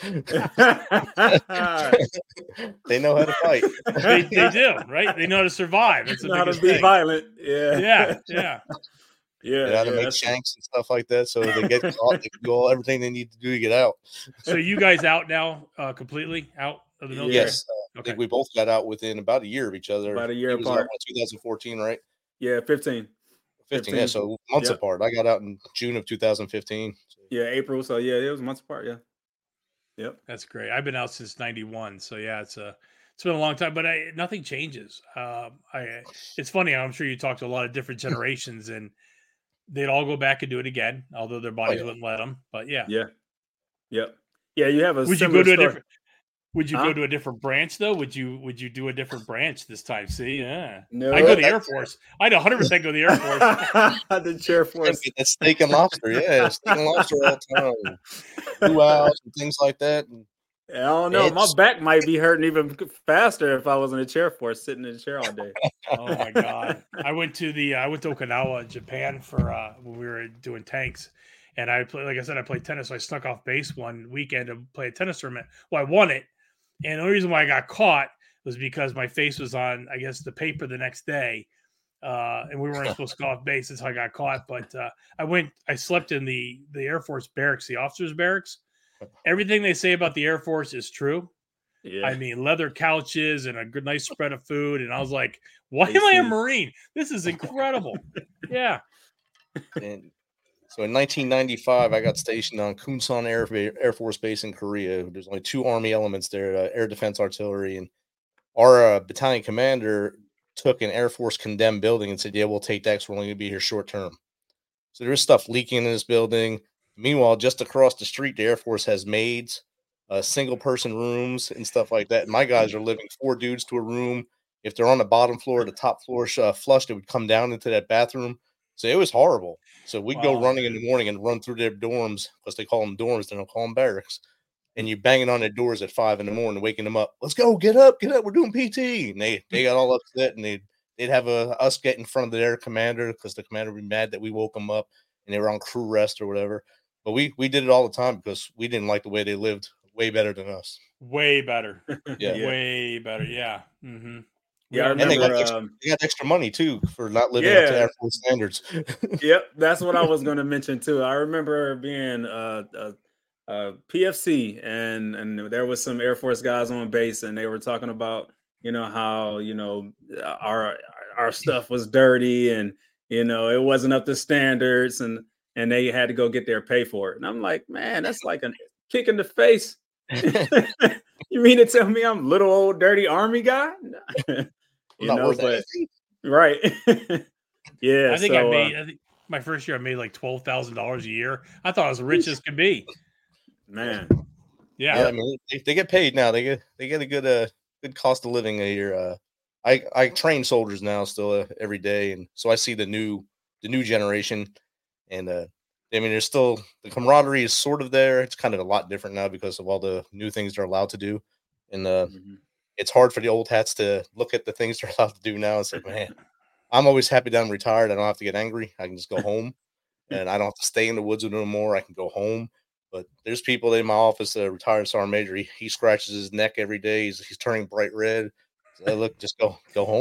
S4: They know how to fight.
S5: They, they do, right? They know how to survive. That's the
S2: know how to
S5: biggest
S2: be
S5: thing.
S2: violent. Yeah.
S5: Yeah, yeah.
S2: Yeah.
S4: They know how to
S2: yeah,
S4: make
S2: that's-
S4: shanks and stuff like that. So they get caught, they do all everything they need to do to get out.
S5: So you guys out now, uh, completely out of the military?
S4: Yes, uh, I
S5: Okay.
S4: think we both got out within about a year of each other.
S2: About a year
S4: He was out
S2: apart.
S4: in twenty fourteen, right?
S2: Yeah, fifteen.
S4: fifteen, yeah, so months
S2: Yep.
S4: apart. I got out in June of two thousand fifteen.
S2: Yeah, April. So yeah, it was months apart. Yeah. Yep.
S5: That's great. I've been out since ninety-one, so yeah, it's a it's been a long time, but I, nothing changes. Um, I it's funny. I'm sure you talk to a lot of different generations, and they'd all go back and do it again, although their bodies
S4: yeah.
S5: wouldn't let them. But yeah,
S2: Yeah. Yep. Yeah, you have a
S5: would you
S2: similar
S5: go to a
S2: story.
S5: different? Would you
S2: Huh?
S5: go to a different branch though? Would you Would you do a different branch this time? See, yeah,
S2: No,
S5: I go to the
S4: that's-
S5: Air Force. I'd one hundred percent go to the Air Force.
S2: the chair force.
S4: Get that steak and lobster, yeah, steak and lobster all the time. Luau's and things like that. And
S2: I don't know. My
S4: It's-
S2: back might be hurting even faster if I was in a chair force, sitting in a chair all day.
S5: Oh my god! I went to the I went to Okinawa, Japan for uh, when we were doing tanks, and I play like I said I played tennis. So I snuck off base one weekend to play a tennis tournament. Well, I won it, and the only reason why I got caught was because my face was on I guess the paper the next day, uh, and we weren't supposed to go off base. That's how I got caught. But uh, I went. I slept in the the Air Force barracks, the officers' barracks. Everything they say about the Air Force is true.
S2: Yeah.
S5: I mean, leather couches and a good, nice spread of food. And I was like, why
S2: A
S5: am I a
S2: C.
S5: Marine? This is incredible. Yeah.
S4: And so in nineteen ninety-five, I got stationed on Kunsan Air, Air Force Base in Korea. There's only two Army elements there, uh, Air Defense Artillery. And our uh, battalion commander took an Air Force condemned building and said, yeah, we'll take that because we're only going to be here short term. So there's stuff leaking in this building. Meanwhile, just across the street, the Air Force has maids, uh, single person rooms and stuff like that. And my guys are living four dudes to a room. If they're on the bottom floor, the top floor uh, flushed, it would come down into that bathroom. So it was horrible. So we'd go
S5: Wow.
S4: running in the morning and run through their dorms because they call them dorms. They don't call them barracks. And you banging on their doors at five in the morning, waking them up. Let's go, get up, get up. We're doing P T. And they, they got all upset, and they'd, they'd have a, us get in front of their commander because the commander would be mad that we woke them up and they were on crew rest or whatever. But we, we did it all the time because we didn't like the way they lived way better than us.
S5: Way better.
S4: Yeah.
S2: Yeah.
S5: Way better. Yeah. Mm-hmm.
S2: Yeah, I
S4: And they
S2: remember.
S4: got, extra,
S2: Um,
S4: they got extra money too for not living up to
S2: Yeah.
S4: Air Force standards.
S2: yep, that's what I was going to mention too. I remember being uh, uh, uh, P F C, and and there was some Air Force guys on base, and they were talking about you know how you know our our stuff was dirty, and you know it wasn't up to standards, and and they had to go get their pay for it. And I'm like, man, that's like a kick in the face. You mean to tell me I'm little old dirty Army guy? you
S4: Not
S2: know,
S4: worth
S2: but
S4: anything.
S2: right. Yeah,
S5: I think
S2: so,
S5: I
S2: uh,
S5: made, I think my first year, I made like twelve thousand dollars a year. I thought I was rich as could be.
S2: man.
S5: Yeah.
S4: Yeah, I mean, they, they get paid now. They get they get a good uh good cost of living a year. Uh, I I train soldiers now still uh, every day, and so I see the new the new generation, and uh, I mean, there's still the camaraderie is sort of there. It's kind of a lot different now because of all the new things they're allowed to do, and uh,
S2: Mhm.
S4: it's hard for the old hats to look at the things they're allowed to do now and say, man, I'm always happy that I'm retired. I don't have to get angry. I can just go home, and I don't have to stay in the woods with them anymore. I can go home. But there's people in my office, a retired sergeant major. He, he scratches his neck every day. He's, he's turning bright red. So, look, just go go home.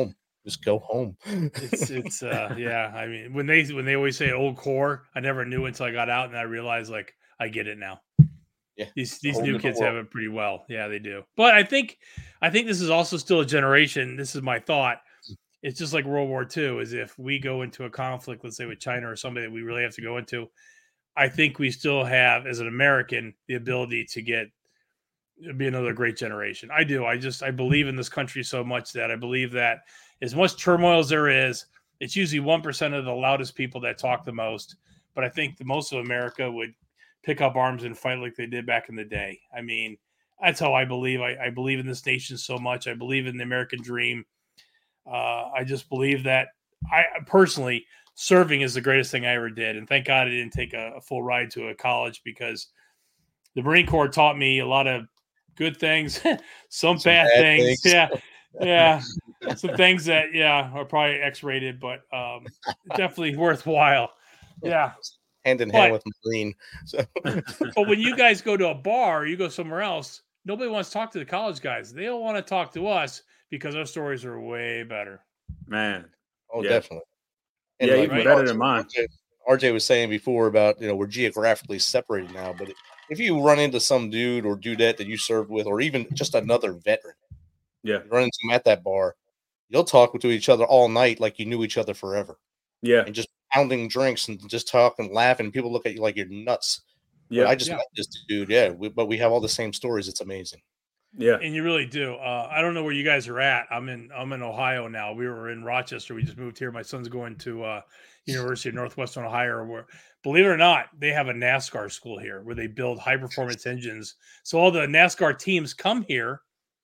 S4: Just go home.
S5: It's it's uh yeah. I mean, when they when they always say old core, I never knew until I got out and I realized like I get it now.
S4: Yeah,
S5: These these
S4: whole
S5: new
S4: different
S5: kids have
S4: world.
S5: it pretty well. Yeah, they do. But I think I think this is also still a generation. This is my thought. It's just like World War Two. Is if we go into a conflict, let's say with China or somebody that we really have to go into, I think we still have, as an American, the ability to get be another great generation. I do. I just I believe in this country so much that I believe that as much turmoil as there is, it's usually one percent of the loudest people that talk the most. But I think the most of America would pick up arms and fight like they did back in the day. I mean, that's how I believe. I, I believe in this nation so much. I believe in the American dream. Uh, I just believe that I personally serving is the greatest thing I ever did. And thank God I didn't take a, a full ride to a college, because the Marine Corps taught me a lot of good things, some, some bad, bad things. things. Yeah. Yeah. Some things that, yeah, are probably X-rated, but um, definitely worthwhile. Yeah.
S4: Hand in
S5: but,
S4: hand with Marine. So.
S5: But when you guys go to a bar, you go somewhere else, nobody wants to talk to the college guys. They don't want to talk to us because our stories are way better.
S2: Man.
S4: Oh,
S2: yeah.
S4: definitely.
S2: And yeah, like, even right? better than mine.
S4: R J, R J was saying before about, you know, we're geographically separated now, but if you run into some dude or dudette that you served with, or even just another veteran,
S2: yeah,
S4: you run into them at that bar, you'll talk to each other all night like you knew each other forever.
S2: Yeah.
S4: And just pounding drinks and just talking, laughing. People look at you like you're nuts. Yeah. But I just
S5: yeah.
S4: met this dude. Yeah. We, but we have all the same stories. It's amazing.
S2: Yeah.
S5: And you really do. Uh, I don't know where you guys are at. I'm in, I'm in Ohio now. We were in Rochester. We just moved here. My son's going to uh, University of Northwestern Ohio, where, believe it or not, they have a NASCAR school here where they build high performance engines. So all the NASCAR teams come here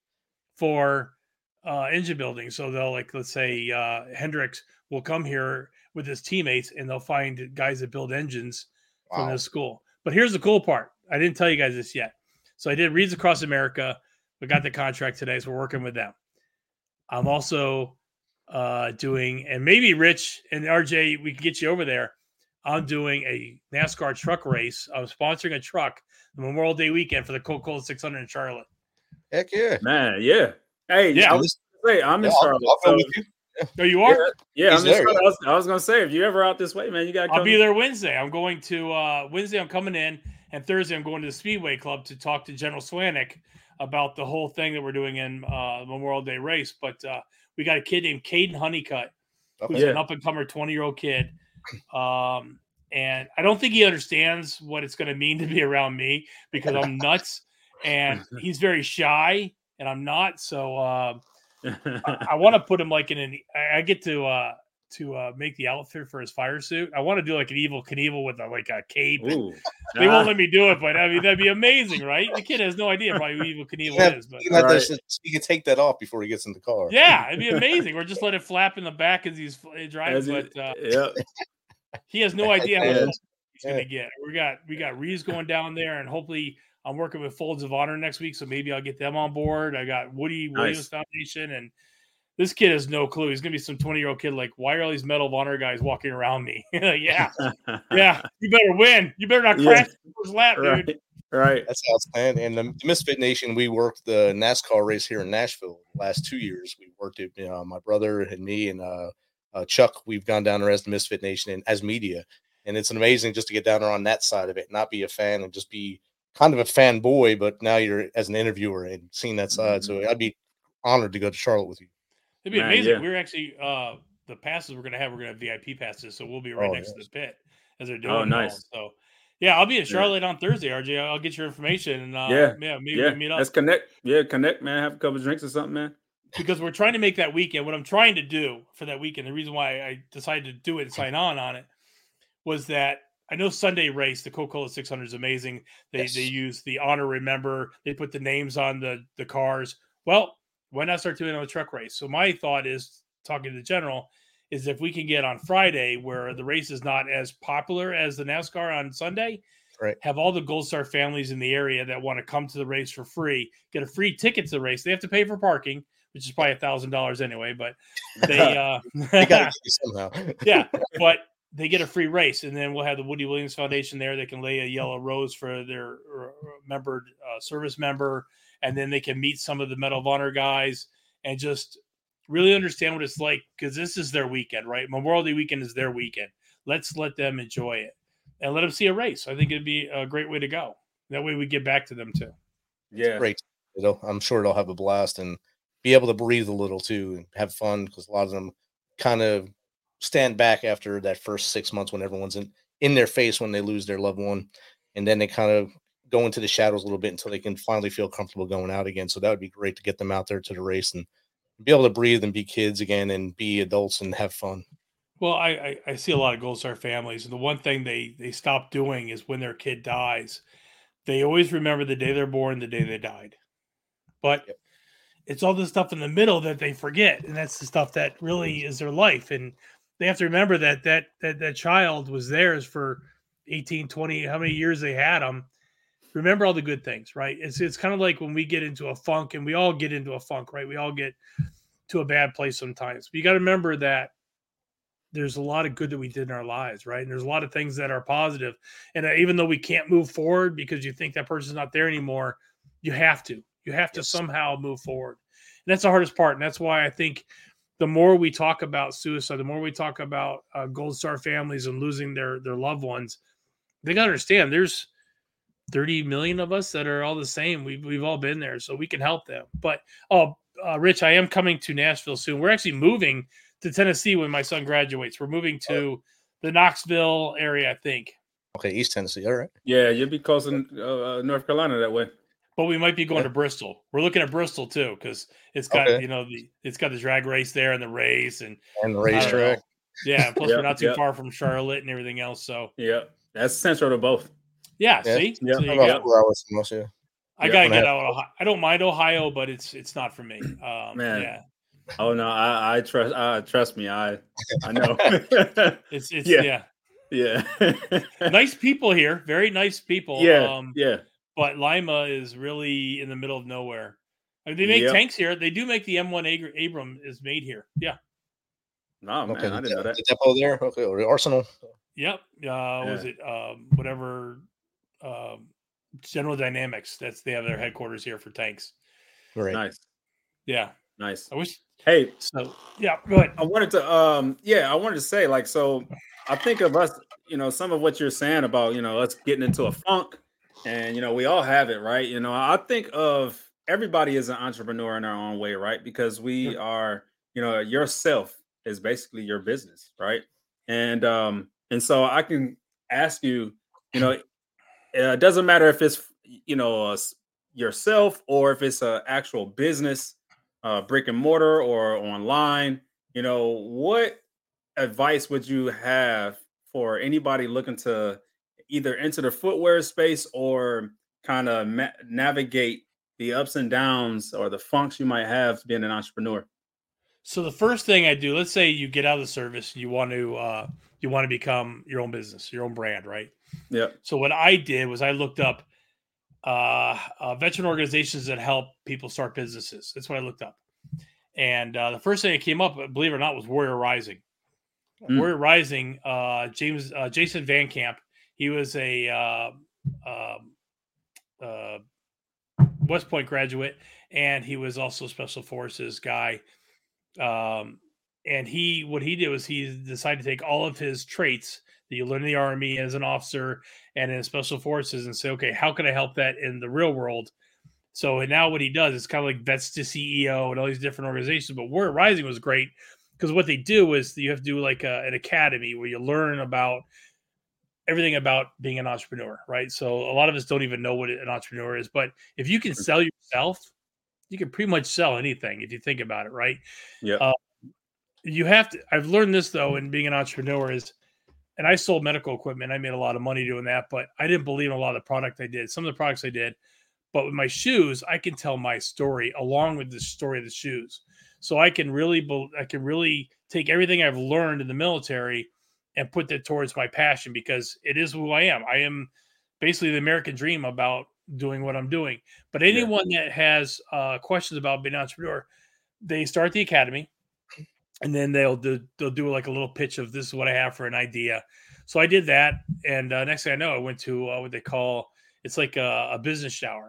S5: for uh, engine building. So they'll, like, let's say uh, Hendricks will come here with his teammates and they'll find guys that build engines wow. from this school. But here's the cool part. I didn't tell you guys this yet. So I did Reads Across America. We got the contract today, so we're working with them. I'm also uh, doing, and maybe Rich and R J, we can get you over there. I'm doing a NASCAR truck race. I'm sponsoring a truck the Memorial Day weekend for the Coca-Cola six hundred in Charlotte.
S4: Heck yeah.
S2: Man, yeah. Hey, yeah, I was gonna say, I'm in
S4: yeah,
S2: Charlotte.
S4: I'll, I'll
S2: so,
S4: with you. Yeah.
S5: Oh, you are?
S2: Yeah, yeah I'm
S4: there,
S2: in Charlotte. I was, I was going to say, if you're ever out this way, man, you got to come.
S5: I'll be there Wednesday. I'm going to, uh, Wednesday I'm coming in, and Thursday I'm going to the Speedway Club to talk to General Swanik about the whole thing that we're doing in uh, Memorial Day race. But uh, we got a kid named Caden Honeycutt, who's
S2: yeah.
S5: an up-and-comer twenty-year-old kid. Um, and I don't think he understands what it's going to mean to be around me because I'm nuts. And he's very shy, and I'm not. So uh, I, I want to put him like in an – I get to uh, to uh, make the outfit for his fire suit. I want to do like an Evil Knievel with a, like a cape.
S2: Ooh.
S5: They won't let me do it, but I mean, that'd be amazing, right? The kid has no idea probably who Evil Knievel
S4: yeah,
S5: is. But
S4: right. there, so he can take that off before he gets in the car.
S5: Yeah, it'd be amazing. Or just let it flap in the back as he's driving. As he, but uh,
S2: yeah.
S5: he has no idea how much
S4: yeah.
S5: he's going to get. We got we got Reeves going down there, and hopefully I'm working with Folds of Honor next week, so maybe I'll get them on board. I got Woody nice. Williams Foundation, and this kid has no clue. He's going to be some twenty-year-old kid like, why are all these Medal of Honor guys walking around me? yeah. Yeah. You better win. You better not crash yeah. the first lap,
S2: right.
S5: dude.
S2: Right.
S4: That's outstanding. And the Misfit Nation, we worked the NASCAR race here in Nashville the last two years. We worked it, you know, my brother and me and uh, uh, Chuck, we've gone down there as the Misfit Nation and as media. And it's amazing just to get down there on that side of it, not be a fan and just be kind of a fanboy, but now you're as an interviewer and seeing that side. Mm-hmm. So I'd be honored to go to Charlotte with you.
S5: It'd be
S2: Man,
S5: amazing.
S2: yeah.
S5: We're actually uh, the passes we're gonna have. We're gonna have V I P passes, so we'll be right
S4: oh,
S5: next
S4: yes.
S5: to the pit as they're doing.
S2: Oh, nice.
S5: So, yeah, I'll be in Charlotte yeah. on Thursday. R J, I'll get your information and uh,
S2: yeah,
S5: yeah, maybe
S2: yeah.
S5: we meet up.
S2: Let's connect. Yeah, connect, man. Have a couple of drinks or something, man.
S5: Because we're trying to make that weekend. What I'm trying to do for that weekend, the reason why I decided to do it and sign on on it, was that I know Sunday race, the Coca-Cola six hundred is amazing. They
S4: yes.
S5: they use the honor remember. They put the names on the the cars. Well, why not start doing it on the truck race? So my thought is, talking to the general, is if we can get on Friday where the race is not as popular as the NASCAR on Sunday,
S4: right.
S5: have all the Gold Star families in the area that want to come to the race for free, get a free ticket to the race. They have to pay for parking, which is probably a thousand dollars anyway, but they, uh,
S4: they got to somehow.
S5: yeah, but they get a free race, and then we'll have the Woody Williams Foundation there. They can lay a yellow rose for their membered uh, service member, and then they can meet some of the Medal of Honor guys and just really understand what it's like, because this is their weekend, right? Memorial Day weekend is their weekend. Let's let them enjoy it and let them see a race. I think it'd be a great way to go. That way we get back to them too.
S2: Yeah.
S4: Great. It'll, I'm sure they'll have a blast and be able to breathe a little too and have fun, because a lot of them kind of stand back after that first six months when everyone's in, in their face when they lose their loved one. And then they kind of go into the shadows a little bit until they can finally feel comfortable going out again. So that would be great to get them out there to the race and be able to breathe and be kids again and be adults and have fun.
S5: Well, I, I, I see a lot of Gold Star families, and the one thing they, they stop doing is when their kid dies, they always remember the day they're born, the day they died. But yep. It's all the stuff in the middle that they forget, and that's the stuff that really is their life. And they have to remember that that that, that child was theirs for eighteen, twenty, how many years they had them. Remember all the good things, right? It's it's kind of like when we get into a funk, and we all get into a funk, right? We all get to a bad place sometimes. But you got to remember that there's a lot of good that we did in our lives, right? And there's a lot of things that are positive. And uh, even though we can't move forward because you think that person's not there anymore, you have to. You have to yes. somehow move forward. And that's the hardest part. And that's why I think the more we talk about suicide, the more we talk about uh, Gold Star families and losing their, their loved ones, they got to understand there's thirty million of us that are all the same. We've, we've all been there, so we can help them. But, oh, uh, Rich, I am coming to Nashville soon. We're actually moving to Tennessee when my son graduates. We're moving to the Knoxville area, I think.
S4: Okay, East Tennessee. All right.
S2: Yeah, you'll be close in uh, North Carolina that way.
S5: But we might be going yeah. to Bristol. We're looking at Bristol too, because it's got okay. you know the it's got the drag race there and the race and
S4: and the racetrack.
S5: Yeah, plus
S2: yep,
S5: we're not too
S2: yep.
S5: far from Charlotte and everything else. So
S2: yeah, that's central to both.
S5: Yeah,
S4: yeah.
S5: see,
S2: yeah,
S5: so you
S4: about
S5: go.
S4: four hours from us, yeah.
S5: I
S4: yeah,
S5: gotta get out. Of Ohio. I don't mind Ohio, but it's it's not for me. Um,
S2: Man.
S5: Yeah.
S2: Oh no, I, I trust. Uh, trust me, I I know.
S5: it's it's
S2: yeah,
S5: yeah.
S2: yeah.
S5: Nice people here, very nice people.
S2: Yeah,
S5: um,
S2: yeah.
S5: But Lima is really in the middle of nowhere. I mean, they make yep. tanks here. They do make the M one Abram is made here. Yeah.
S2: No, man,
S4: okay,
S2: I didn't know that.
S4: The depot there. Okay, or the Arsenal.
S5: Yep. Uh, yeah. Was it um, whatever? Um, General Dynamics. That's they have their headquarters here for tanks.
S4: Right.
S2: Nice.
S5: Yeah.
S2: Nice.
S5: I wish.
S2: Hey.
S5: So yeah. Go ahead.
S2: I wanted to. Um. Yeah. I wanted to say like so. I think of us. You know, some of what you're saying about you know us getting into a funk. And, you know, we all have it, right? You know, I think of everybody as an entrepreneur in our own way, right? Because we are, you know, yourself is basically your business, right? And um, and so I can ask you, you know, it doesn't matter if it's, you know, uh, yourself or if it's an actual business, uh, brick and mortar or online, you know, what advice would you have for anybody looking to either enter the footwear space or kind of ma- navigate the ups and downs or the funks you might have being an entrepreneur?
S5: So the first thing I do, let's say you get out of the service, you want to uh, you want to become your own business, your own brand, right?
S2: Yeah.
S5: So what I did was I looked up uh, uh, veteran organizations that help people start businesses. That's what I looked up. And uh, the first thing that came up, believe it or not, was Warrior Rising. Mm. Warrior Rising, uh, James uh, Jason Van Camp. He was a uh, uh, uh, West Point graduate, and he was also a Special Forces guy. Um, and he, what he did was he decided to take all of his traits that you learn in the Army as an officer and in Special Forces and say, okay, how can I help that in the real world? So now what he does is kind of like Vets to C E O and all these different organizations. But Warrior Rising was great because what they do is you have to do like a, an academy where you learn about everything about being an entrepreneur, right? So a lot of us don't even know what an entrepreneur is, but if you can sell yourself, you can pretty much sell anything if you think about it, right?
S2: Yeah.
S5: Uh, you have to, I've learned this though, in being an entrepreneur is, and I sold medical equipment. I made a lot of money doing that, but I didn't believe in a lot of the product I did. Some of the products I did, but with my shoes, I can tell my story along with the story of the shoes. So I can really, I can really take everything I've learned in the military and put that towards my passion because it is who I am. I am basically the American dream about doing what I'm doing. But anyone yeah. that has uh, questions about being an entrepreneur, they start the academy and then they'll do, they'll do like a little pitch of this is what I have for an idea. So I did that. And uh, next thing I know, I went to uh, what they call, it's like a, a business shower.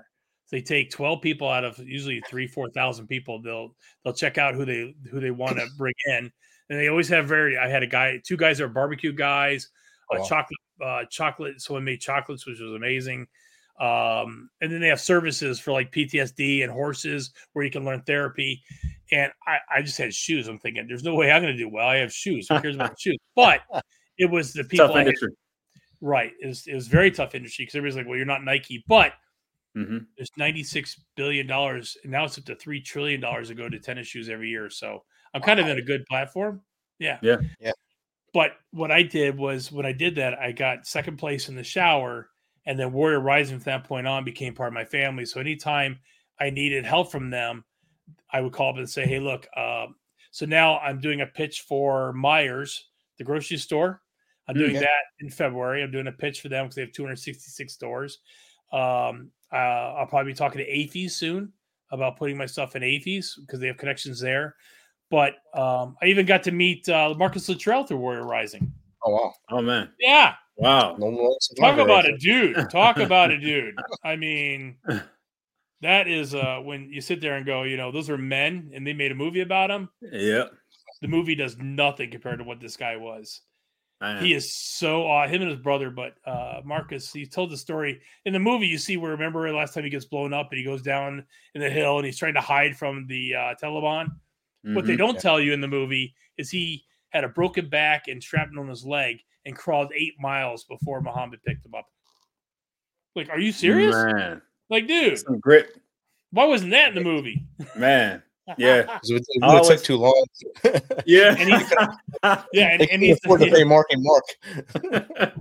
S5: they take twelve people out of usually three, four thousand people. They'll they'll check out who they who they want to bring in, and they always have very. I had a guy, two guys that are barbecue guys, a
S4: Oh.
S5: chocolate uh, chocolate. Someone made chocolates, which was amazing. Um, and then they have services for like P T S D and horses where you can learn therapy. And I, I just had shoes. I'm thinking, there's no way I'm going to do well. I have shoes. Who cares about shoes? But it was the people.
S2: Tough
S5: I had-
S2: industry.
S5: right. It was, it was very tough industry because everybody's like, well, you're not Nike, but
S2: Mm-hmm.
S5: there's ninety-six billion dollars, and now it's up to three trillion dollars to go to tennis shoes every year. So I'm kind of in a good platform. Yeah.
S2: Yeah.
S4: Yeah.
S5: But what I did was when I did that, I got second place in the shower, and then Warrior Rising from that point on became part of my family. So anytime I needed help from them, I would call up and say, hey, look, um, so now I'm doing a pitch for Myers, the grocery store. I'm doing
S4: Yeah.
S5: that in February. I'm doing a pitch for them because they have two hundred sixty-six stores. Um, uh, I'll probably be talking to A F E S soon about putting my stuff in A F E S because they have connections there. But um, I even got to meet uh, Marcus Luttrell through Warrior Rising.
S4: Oh wow!
S2: Oh man.
S5: Yeah.
S2: Wow.
S4: No one else to
S5: Talk
S4: talk
S5: about a dude. Talk about a dude. I mean, that is uh, when you sit there and go, you know, those are men and they made a movie about them.
S2: Yeah.
S5: The movie does nothing compared to what this guy was.
S2: Man.
S5: He is so aw- him and his brother, but uh, Marcus, he told the story in the movie. You see where remember the last time he gets blown up and he goes down in the hill and he's trying to hide from the uh, Taliban. What they
S2: Mhm.
S5: don't tell you in the movie is he had a broken back and shrapnel on his leg and crawled eight miles before Muhammad picked him up. Like, are you serious?
S2: Man.
S5: Like, dude,
S2: Some grit.
S5: why wasn't that in the movie?
S2: Man. Yeah.
S4: 'Cause It, it,
S2: Always-
S4: took too long.
S2: Yeah.
S5: And he's- yeah, and,
S4: They
S5: and
S4: couldn't
S5: he's
S4: afford to pay Mark and Mark.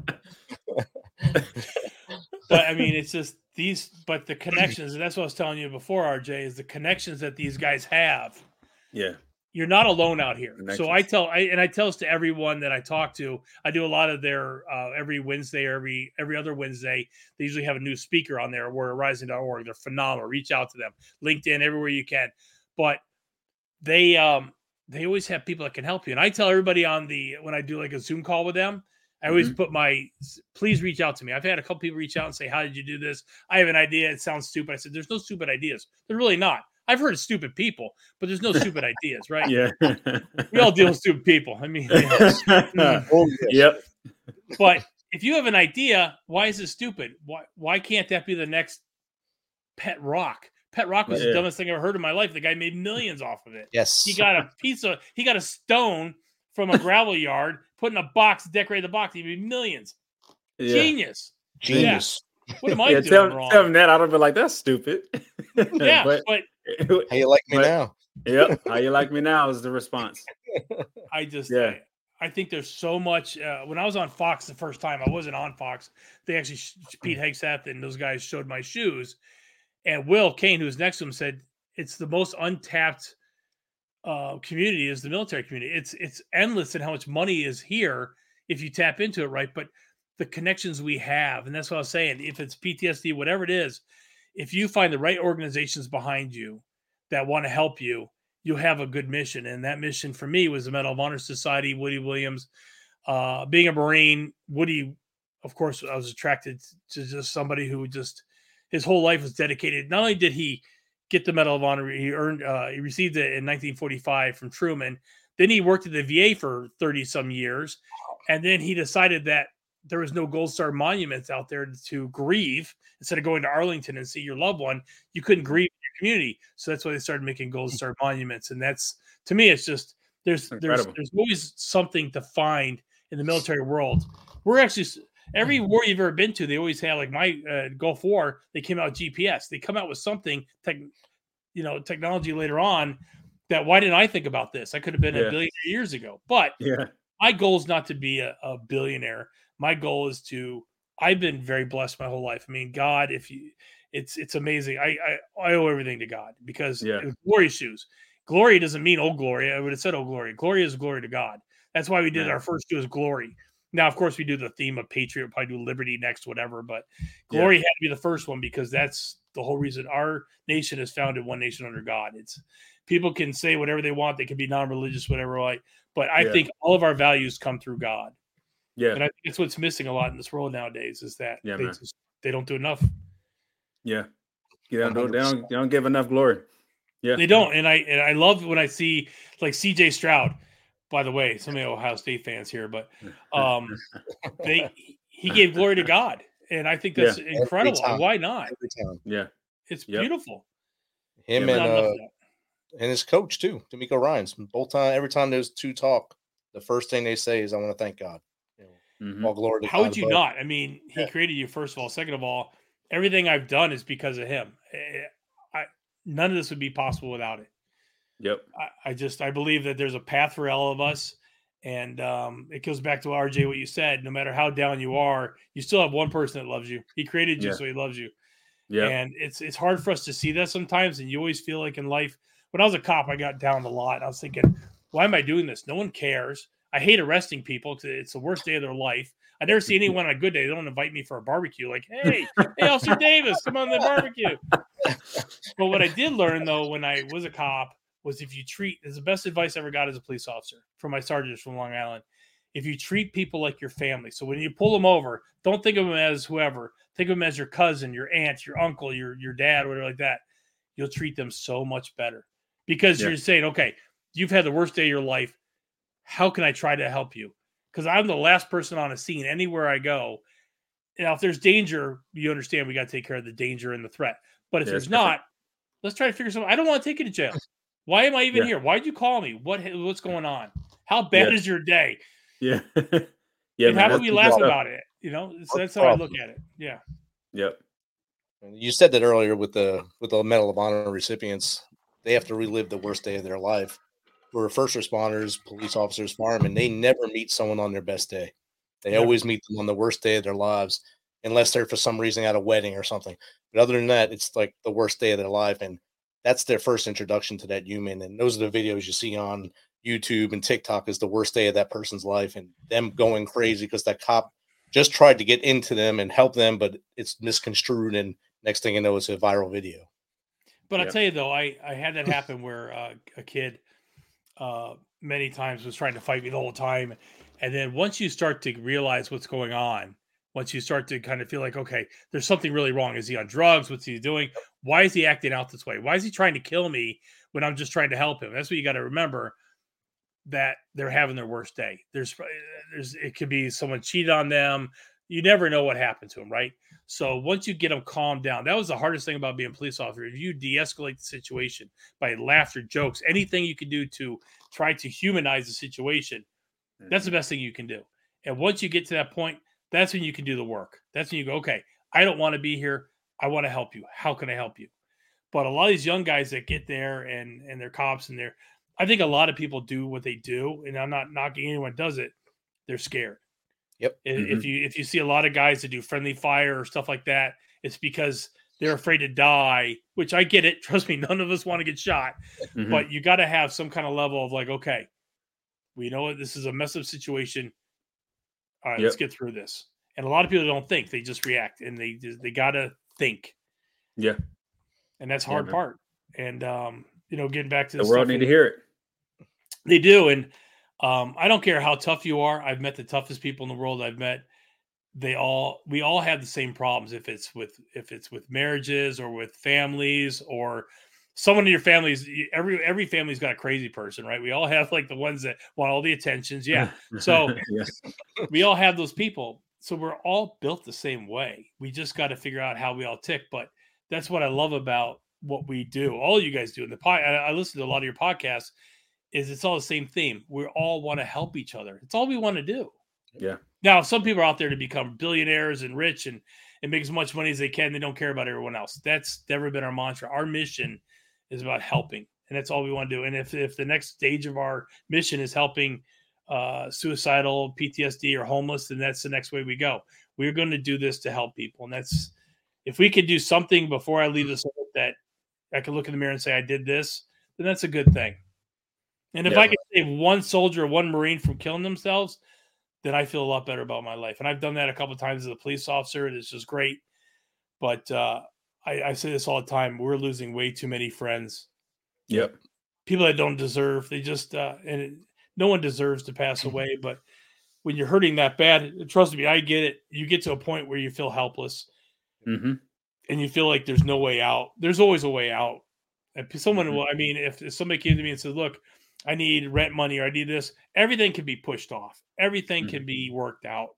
S5: but I mean, it's just these, but the connections, and that's what I was telling you before, R J, is the connections that these guys have.
S2: Yeah.
S5: You're not alone out here. So
S2: Connections.
S5: I tell, I, and I tell this to everyone that I talk to. I do a lot of their uh, every Wednesday or every every other Wednesday. They usually have a new speaker on there. Warrior Rising dot org. They're phenomenal. Reach out to them. LinkedIn, everywhere you can. But they um they always have people that can help you. And I tell everybody on the when I do like a Zoom call with them, I always put my please reach out to me. I've had a couple people reach out and say, how did you do this? I have an idea. It sounds stupid. I said, there's no stupid ideas. They're really not. I've heard of stupid people, but there's no stupid ideas, right?
S2: Yeah.
S5: We all deal with stupid people. I mean, mm.
S4: Oh, yes.
S2: Yep.
S5: but if you have an idea, why is it stupid? Why why can't that be the next Pet Rock? Pet Rock was
S2: Yeah.
S5: the dumbest thing I ever heard in my life. The guy made millions off of it.
S4: Yes.
S5: He got a piece of he got a stone from a gravel yard, put in a box, decorated the box. He made millions.
S2: Yeah.
S5: Genius.
S4: Genius.
S5: What am I
S2: Yeah,
S5: doing
S2: tell,
S5: wrong?
S2: tell him that. I don't be like, that's stupid.
S5: yeah,
S2: but,
S5: but
S4: How you like me
S2: but-
S4: now?
S2: Yep. How you like me now is the response.
S5: I just
S2: Yeah.
S5: I, I think there's so much. Uh, when I was on Fox the first time, I wasn't on Fox. They actually Pete Hegseth and those guys showed my shoes, and Will Kane, who's next to him, said it's the most untapped uh, community is the military community. It's it's endless in how much money is here if you tap into it right, but the connections we have, and that's what I was saying. If it's P T S D, whatever it is, if you find the right organizations behind you that want to help you, you'll have a good mission. And that mission for me was the Medal of Honor Society, Woody Williams, uh, being a Marine. Woody, of course, I was attracted to just somebody who just, his whole life was dedicated. Not only did he get the Medal of Honor, he earned, uh, he received it in nineteen forty-five from Truman. Then he worked at the V A for thirty some years. And then he decided that there was no Gold Star monuments out there to grieve. Instead of going to Arlington and see your loved one, you couldn't grieve in your community. So that's why they started making Gold Star monuments. And that's, to me, it's just, there's, there's,
S2: Incredible.
S5: there's always something to find in the military world. We're actually, every war you've ever been to, they always have, like my uh, Gulf War, they came out with G P S. They come out with something, tech, you know, technology later on that, why didn't I think about this? I could have been
S2: Yeah.
S5: a billionaire years ago. But
S2: Yeah.
S5: my goal is not to be a, a billionaire. My goal is to, I've been very blessed my whole life. I mean, God, if you, it's, it's amazing. I, I, I owe everything to God because
S2: Yeah.
S5: it was glory shoes. Glory doesn't mean old glory. I would have said, oh, glory. Glory is glory to God. That's why we did
S2: Yeah.
S5: our first shoe is glory. Now, of course, we do the theme of Patriot, probably do Liberty next, whatever. But
S2: Yeah.
S5: glory had to be the first one because that's the whole reason our nation is founded one nation under God. It's people can say whatever they want. They can be non-religious, whatever. Like, but I
S2: Yeah.
S5: think all of our values come through God.
S2: Yeah.
S5: And I think it's what's missing a lot in this world nowadays is that
S2: Yeah,
S5: they
S2: man.
S5: just they don't do enough.
S2: Yeah. Yeah, they don't, they don't they don't give enough glory. Yeah,
S5: they don't. And I and I love when I see like C J Stroud. By the way, some of the Ohio State fans here, but um, they he gave glory to God, and I think that's
S4: yeah.
S5: incredible. And why not?
S2: Yeah,
S5: it's
S2: yep.
S5: beautiful.
S4: Him
S2: yeah,
S4: and uh, and his coach too, D'Amico Ryans. Both time, every time those two talk, the first thing they say is, "I want to thank God." You know,
S2: mm-hmm.
S4: All glory to
S5: How
S4: God
S5: would you
S4: above.
S5: not? I mean, he yeah. created you first of all. Second of all, everything I've done is because of him. I, none of this would be possible without it.
S2: Yep.
S5: I, I just I believe that there's a path for all of us, and um, it goes back to R J what you said. No matter how down you are, you still have one person that loves you. He created you, yeah. so he loves you. Yeah. And it's it's hard for us to see that sometimes, and you always feel like in life. When I was a cop, I got down a lot. I was thinking, why am I doing this? No one cares. I hate arresting people because it's the worst day of their life. I never see anyone on a good day. They don't invite me for a barbecue. Like, hey, hey, Officer Davis, come on the barbecue. But what I did learn, though, when I was a cop, was if you treat – this is the best advice I ever got as a police officer from my sergeants from Long Island. If you treat people like your family. So when you pull them over, don't think of them as whoever. Think of them as your cousin, your aunt, your uncle, your, your dad, whatever like that. You'll treat them so much better. Because yeah. you're saying, okay, you've had the worst day of your life. How can I try to help you? Because I'm the last person on a scene anywhere I go. Now, if there's danger, you understand we got to take care of the danger and the threat. But if yeah, there's not, let's try to figure something. I don't want to take you to jail. Why am I even yeah. here? Why'd you call me? What What's going on? How bad yeah. is your day?
S2: Yeah. yeah.
S5: And man, how do we laugh about it? You know, so that's how I look at it. Yeah.
S2: Yep.
S4: You said that earlier with the with the Medal of Honor recipients. They have to relive the worst day of their life. For first responders, police officers, firemen, they never meet someone on their best day. They yeah. always meet them on the worst day of their lives, unless they're for some reason at a wedding or something. But other than that, it's like the worst day of their life. And that's their first introduction to that human. And those are the videos you see on YouTube and TikTok is the worst day of that person's life and them going crazy because that cop just tried to get into them and help them, but it's misconstrued. And next thing you know, it's a viral video.
S5: But yeah. I'll tell you, though, I, I had that happen where uh, a kid uh, many times was trying to fight me the whole time. And then once you start to realize what's going on, once you start to kind of feel like, okay, there's something really wrong. Is he on drugs? What's he doing? Why is he acting out this way? Why is he trying to kill me when I'm just trying to help him? That's what you got to remember, that they're having their worst day. There's, there's, it could be someone cheated on them. You never know what happened to them, right? So once you get them calmed down, that was the hardest thing about being a police officer. If you de-escalate the situation by laughter, jokes, anything you can do to try to humanize the situation, mm-hmm. that's the best thing you can do. And once you get to that point, that's when you can do the work. That's when you go, okay, I don't want to be here. I want to help you. How can I help you? But a lot of these young guys that get there and, and they're cops and they're, I think a lot of people do what they do, and I'm not knocking anyone does it. They're scared.
S4: Yep.
S5: If
S2: Mm-hmm.
S5: you if you see a lot of guys that do friendly fire or stuff like that, it's because they're afraid to die, which I get it. Trust me, none of us want to get shot.
S2: Mm-hmm.
S5: But you got to have some kind of level of like, okay, we know this is a mess up situation. All right,
S2: Yep.
S5: let's get through this. And a lot of people don't think; they just react, and they they got to think.
S2: Yeah.
S5: And that's the hard
S2: Yeah,
S5: part. And um, you know, getting back to
S2: The
S5: this
S2: world
S5: stuff
S2: need
S5: and-
S2: to hear it.
S5: They do, and um, I don't care how tough you are. I've met the toughest people in the world. I've met. They all, we all have the same problems. If it's with, if it's with marriages or with families or someone in your families, every every family's got a crazy person, right? We all have like the ones that want all the attentions. Yeah, so
S2: Yes.
S5: we all have those people. So we're all built the same way. We just got to figure out how we all tick. But that's what I love about what we do. All you guys do in the pod. I, I listen to a lot of your podcasts. Is it's all the same theme. We all want to help each other. It's all we want to do.
S2: Yeah.
S5: Now, some people are out there to become billionaires and rich and, and make as much money as they can. They don't care about everyone else. That's never been our mantra. Our mission is about helping, and that's all we want to do. And if, if the next stage of our mission is helping uh, suicidal, P T S D, or homeless, then that's the next way we go. We're going to do this to help people. And that's, if we could do something before I leave this earth that I can look in the mirror and say, I did this, then that's a good thing. And if
S2: Yeah.
S5: I could save one soldier or one Marine from killing themselves, then I feel a lot better about my life. And I've done that a couple of times as a police officer. And it's just great. But uh, I, I say this all the time. We're losing way too many friends.
S2: Yep.
S5: People that don't deserve. They just, uh, and it, no one deserves to pass away. But when you're hurting that bad, trust me, I get it. You get to a point where you feel helpless.
S2: Mm-hmm.
S5: and you feel like there's no way out, there's always a way out. And someone
S2: Mhm.
S5: will, I mean, if, if somebody came to me and said, look, I need rent money or I need this, everything can be pushed off. Everything
S2: Mhm.
S5: can be worked out.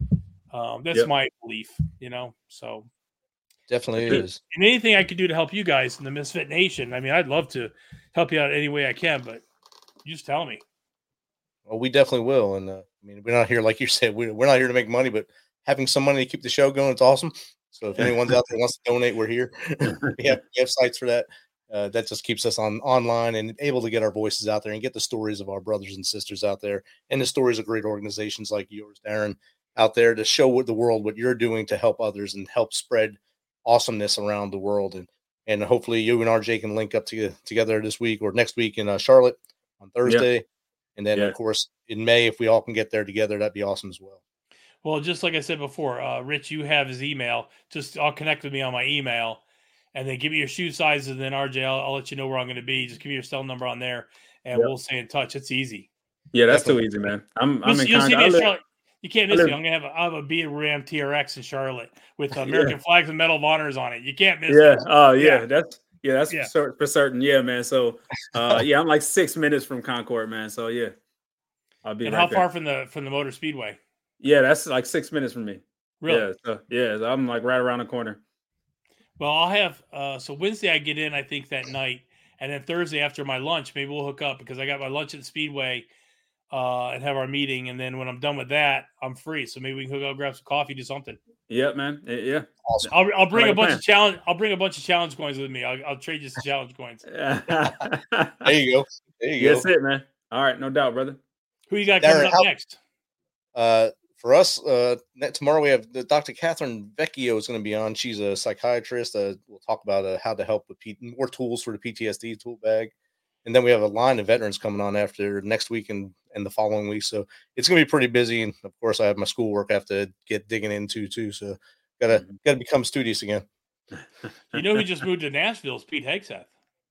S5: Um, that's
S2: Yep.
S5: my belief, you know? So
S4: Definitely
S2: That's it.
S4: is.
S5: and anything I could do to help you guys in the Misfit Nation, I mean, I'd love to help you out any way I can, but you just tell me.
S4: Well, we definitely will. And uh, I mean, we're not here, like you said, we're, we're not here to make money, but having some money to keep the show going, it's awesome. So if anyone's out there wants to donate, we're here. we, have, we have sites for that. Uh, that just keeps us on online and able to get our voices out there and get the stories of our brothers and sisters out there and the stories of great organizations like yours, Darren, out there to show what the world what you're doing to help others and help spread awesomeness around the world. And and hopefully you and R J can link up to, together this week or next week in uh, Charlotte on Thursday. Yeah. And then,
S2: Yeah.
S4: of course, in May, if we all can get there together, that'd be awesome as well.
S5: Well, just like I said before, uh, Rich, you have his email. Just I'll connect with me on my email. And then give me your shoe sizes, and then R J, I'll, I'll let you know where I'm going to be. Just give me your cell number on there, and
S2: Yep.
S5: we'll stay in touch. It's easy.
S2: Yeah, that's
S4: Definitely.
S2: too easy, man. I'm, I'm
S5: You'll,
S2: in
S5: you'll see me in
S2: Concord.
S5: Charlotte. You can't miss
S2: live-
S5: me. I'm going to have a, I have a B Ram T R X in Charlotte with American flags and Medal of Honors on it. You can't miss
S2: Yeah.
S5: it.
S2: Oh, yeah.
S5: Yeah.
S2: That's yeah. That's
S5: Yeah.
S2: For, cer- for certain. Yeah, man. So, uh, yeah, I'm like six minutes from Concord, man. So yeah, I'll be
S5: And
S2: right
S5: how
S2: there.
S5: far from the from the Motor Speedway?
S2: Yeah, that's like six minutes from me.
S5: Really?
S2: Yeah. So, yeah, so I'm like right around the corner.
S5: Well, I'll have uh, so Wednesday I get in, I think that night, and then Thursday after my lunch, maybe we'll hook up because I got my lunch at the Speedway uh, and have our meeting, and then when I'm done with that, I'm free. So maybe we can hook up, grab some coffee, do something.
S2: Yep, man. Yeah.
S4: Awesome.
S5: I'll I'll bring
S2: Like
S5: a bunch
S2: plan.
S5: of challenge. I'll bring a bunch of challenge coins with me. I'll, I'll trade you some challenge coins.
S4: There you go. There you
S2: That's
S4: go.
S2: it, man. All right, no doubt, brother.
S5: Who you got
S4: Darren,
S5: coming up
S4: how-
S5: next?
S4: Uh, for us, uh, ne- tomorrow we have the Doctor Catherine Vecchio is going to be on. She's a psychiatrist. Uh, we'll talk about uh, how to help with P- more tools for the P T S D tool bag. And then we have a line of veterans coming on after next week and, and the following week. So it's going to be pretty busy. And of course, I have my schoolwork I have to get digging into too. So gotta
S2: Mhm.
S4: gotta become studious again.
S5: You know who just moved to Nashville? Is Pete Hegseth.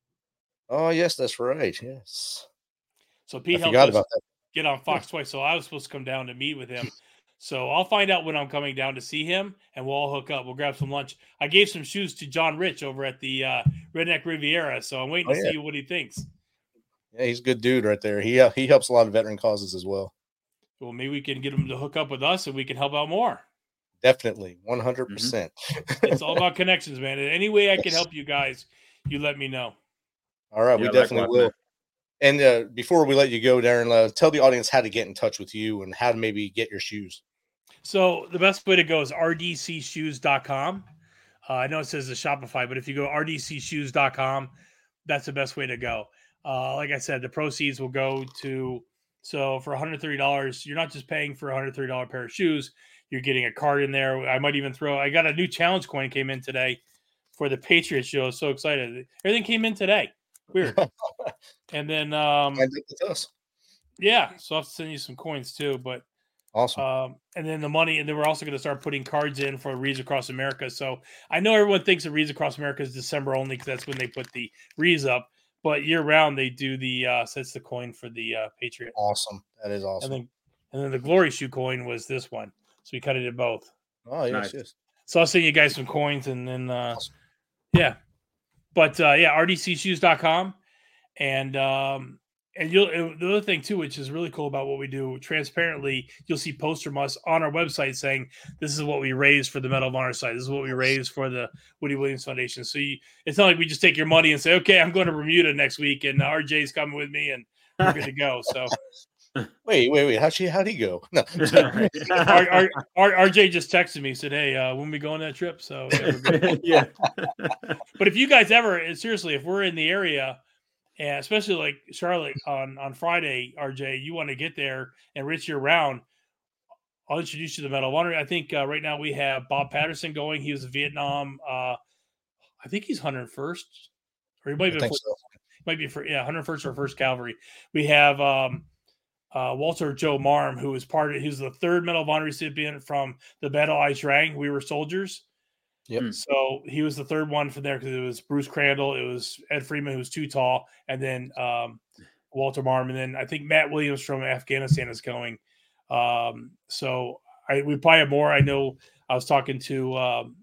S4: Oh yes, that's right. Yes,
S5: So
S4: I
S5: Pete helped
S4: forgot
S5: us
S4: about that.
S5: get on Fox twice. So I was supposed to come down to meet with him. So I'll find out when I'm coming down to see him, and we'll all hook up. We'll grab some lunch. I gave some shoes to John Rich over at the uh, Redneck Riviera, so I'm waiting
S4: Oh,
S5: to
S4: yeah.
S5: see what he thinks.
S4: Yeah, he's a good dude right there. He uh, he helps a lot of veteran causes as well.
S5: Well, maybe we can get him to hook up with us, and we can help out more.
S4: Definitely, one hundred percent.
S5: It's all about connections, man. Any way I can help you guys, you let me know.
S4: All right,
S2: Yeah,
S4: we definitely
S2: likewise,
S4: will.
S2: man.
S4: And uh, before we let you go, Darren, uh, tell the audience how to get in touch with you and how to maybe get your shoes.
S5: So the best way to go is r d c shoes dot com. Uh, I know it says the Shopify, but if you go r d c shoes dot com, that's the best way to go. Uh, like I said, the proceeds will go to, so for one hundred thirty dollars, you're not just paying for a one hundred thirty dollars pair of shoes, you're getting a card in there. I might even throw, I got a new challenge coin came in today for the Patriots show. I was so excited. Everything came in today. Weird. And then, um,
S4: Find it with us.
S5: yeah, so I'll have to send you some coins too, but
S4: Awesome.
S5: Um, and then the money, and then we're also going to start putting cards in for Reads Across America. So I know everyone thinks that Reads Across America is December only because that's when they put the Reads up. But year round, they do the uh, sets the coin for the uh, Patriot.
S4: Awesome. That is awesome.
S5: And then, and then the Glory Shoe coin was this one. So we kind of did both.
S4: oh yes,
S2: Nice.
S4: yes.
S5: So I'll send you guys some coins, and then uh,
S4: Awesome.
S5: yeah. But uh, yeah, r d c shoes dot com, and um, and you'll and the other thing too, which is really cool about what we do, transparently, you'll see posts from us on our website saying this is what we raised for the Medal of Honor site. This is what we raised for the Woody Williams Foundation. So you, it's not like we just take your money and say, okay, I'm going to Bermuda next week, and R J's coming with me, and we're good to go. So
S4: Wait, wait, wait. How'd she? How'd he go? No.
S5: R, R, R, R J just texted me, said, hey, uh, when we go on that trip? So yeah, we're good.
S2: yeah.
S5: But if you guys ever, and seriously, if we're in the area, and especially like Charlotte on, on Friday, R J, you want to get there and Rich you're around, I'll introduce you to the Medal of Honor. I think uh, right now we have Bob Patterson going. He was a Vietnam. Uh, I think he's one hundred first, or he might
S4: I
S5: be
S4: think
S5: for,
S4: so.
S5: might be for yeah one hundred first or first Cavalry. We have um, uh, Walter Joe Marm, who was part of. He was the third Medal of Honor recipient from the Battle I Rang. We were soldiers.
S4: Yep.
S5: So he was the third one from there because it was Bruce Crandall, it was Ed Freeman, who was too tall, and then um, Walter Marm, and then I think Matt Williams from Afghanistan is going. Um, so I we probably have more. I know I was talking to um,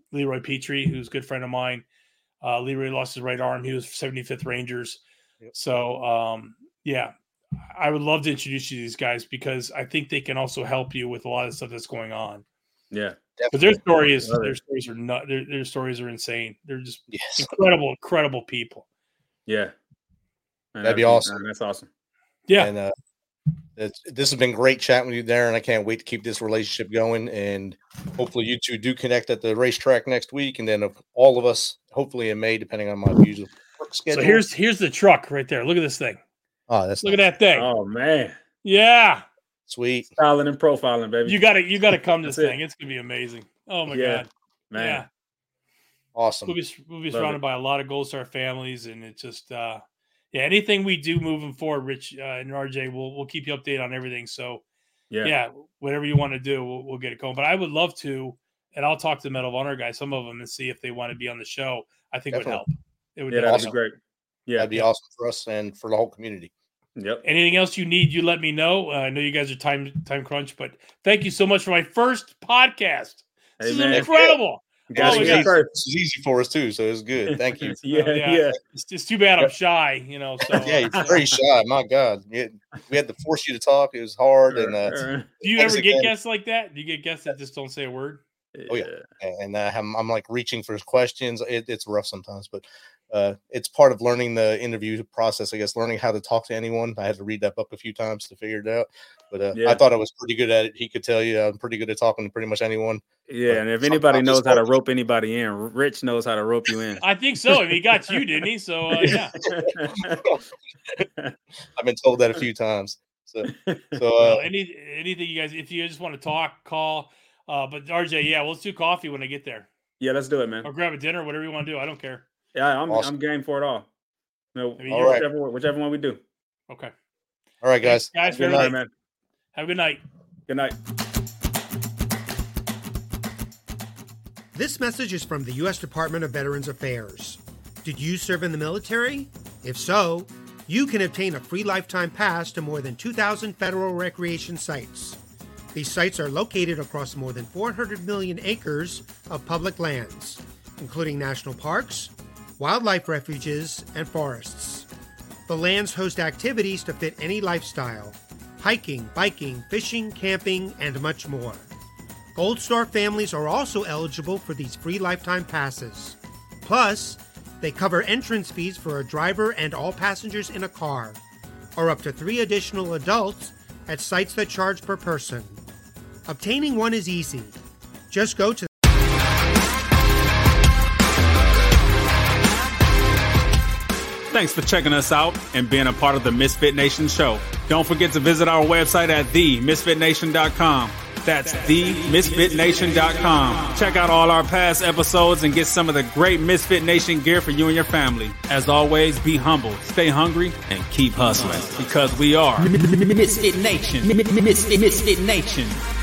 S5: Leroy Petrie, who's a good friend of mine. Uh, Leroy lost his right arm. He was seventy-fifth Rangers. Yep. So, um, yeah, I would love to introduce you to these guys because I think they can also help you with a lot of stuff that's going on.
S2: Yeah.
S5: But their story is their stories are not their, their stories are insane. They're just yes. incredible, incredible people.
S2: Yeah.
S4: Man, that'd be awesome.
S2: Man, that's awesome.
S5: Yeah.
S4: And uh, it's, this has been great chatting with you, Darren. I can't wait to keep this relationship going. And hopefully you two do connect at the racetrack next week. And then all of us, hopefully in May, depending on my usual work schedule.
S5: So here's here's the truck right there. Look at this thing.
S4: Oh, that's
S5: Look
S4: nice.
S5: at that thing.
S2: Oh, man.
S5: Yeah.
S4: Sweet.
S2: Styling and profiling, baby.
S5: You gotta you gotta come to this
S2: That's
S5: thing. It. It's gonna be amazing. Oh my
S2: yeah,
S5: god.
S2: Man.
S5: Yeah.
S4: Awesome.
S5: We'll be we'll be surrounded by a lot of Gold Star families, and it's just uh yeah, anything we do moving forward, Rich uh, and R J, we'll we'll keep you updated on everything. So yeah, yeah whatever you want to do, we'll, we'll get it going. But I would love to, and I'll talk to the Medal of Honor guys, some of them, and see if they want to be on the show. I think
S4: Definitely.
S5: it would help. It would
S2: yeah, that'd
S4: awesome.
S2: be great. Yeah,
S4: that'd be
S5: yeah.
S4: awesome for us and for the whole community.
S2: Yep.
S5: Anything else you need, you let me know. Uh, I know you guys are time time crunch, but thank you so much for my first podcast. This
S2: Hey,
S5: is
S2: man.
S5: incredible.
S4: Guys,
S5: Oh,
S4: it's,
S5: yeah.
S4: easy, it's easy for us too, so it's good. Thank you.
S2: yeah,
S5: Uh,
S2: yeah,
S5: yeah. It's just too bad I'm shy, you know. So
S4: Yeah, you're very shy. My God, we had, we had to force you to talk. It was hard, and uh,
S5: do you
S4: thanks
S5: ever get
S4: again.
S5: guests like that? Do you get guests that just don't say a word?
S4: Oh yeah, and uh, I'm, I'm like reaching for questions. It, it's rough sometimes, but uh, it's part of learning the interview process. I guess learning how to talk to anyone. I had to read that book a few times to figure it out, but uh,
S2: Yeah.
S4: I thought I was pretty good at it. He could tell you I'm pretty good at talking to pretty much anyone.
S2: Yeah,
S4: But
S2: and if anybody
S4: sometimes
S2: knows
S4: it's
S2: how to
S4: hard.
S2: rope anybody in, Rich knows how to rope you in.
S5: I think so. I mean, he got you, didn't he? So uh, yeah.
S4: I've been told that a few times. So, so
S5: Well,
S4: uh,
S5: any anything you guys, if you just want to talk, call. Uh, but R J, yeah, well, let's do coffee when I get there,
S2: Yeah, let's do it, man.
S5: or grab a dinner, whatever you want to do. I don't care.
S2: Yeah, I'm
S4: Awesome.
S2: I'm game for it all. No,
S5: I mean,
S4: All right.
S2: whichever, whichever one we do.
S5: Okay,
S4: all right, guys.
S5: Thanks, guys,
S4: Good
S5: for
S2: All
S4: night.
S2: right, man.
S5: have a good night.
S2: Good night.
S6: This message is from the U S Department of Veterans Affairs. Did you serve in the military? If so, you can obtain a free lifetime pass to more than two thousand federal recreation sites. These sites are located across more than four hundred million acres of public lands, including national parks, wildlife refuges, and forests. The lands host activities to fit any lifestyle: hiking, biking, fishing, camping, and much more. Gold Star families are also eligible for these free lifetime passes. Plus, they cover entrance fees for a driver and all passengers in a car, or up to three additional adults at sites that charge per person. Obtaining one is easy. Just go to
S2: Thanks for checking us out and being a part of the Misfit Nation show. Don't forget to visit our website at the misfit nation dot com. That's the misfit nation dot com. Check out all our past episodes and get some of the great Misfit Nation gear for you and your family. As always, be humble, stay hungry, and keep hustling, because we are
S3: Misfit Nation. Misfit Nation.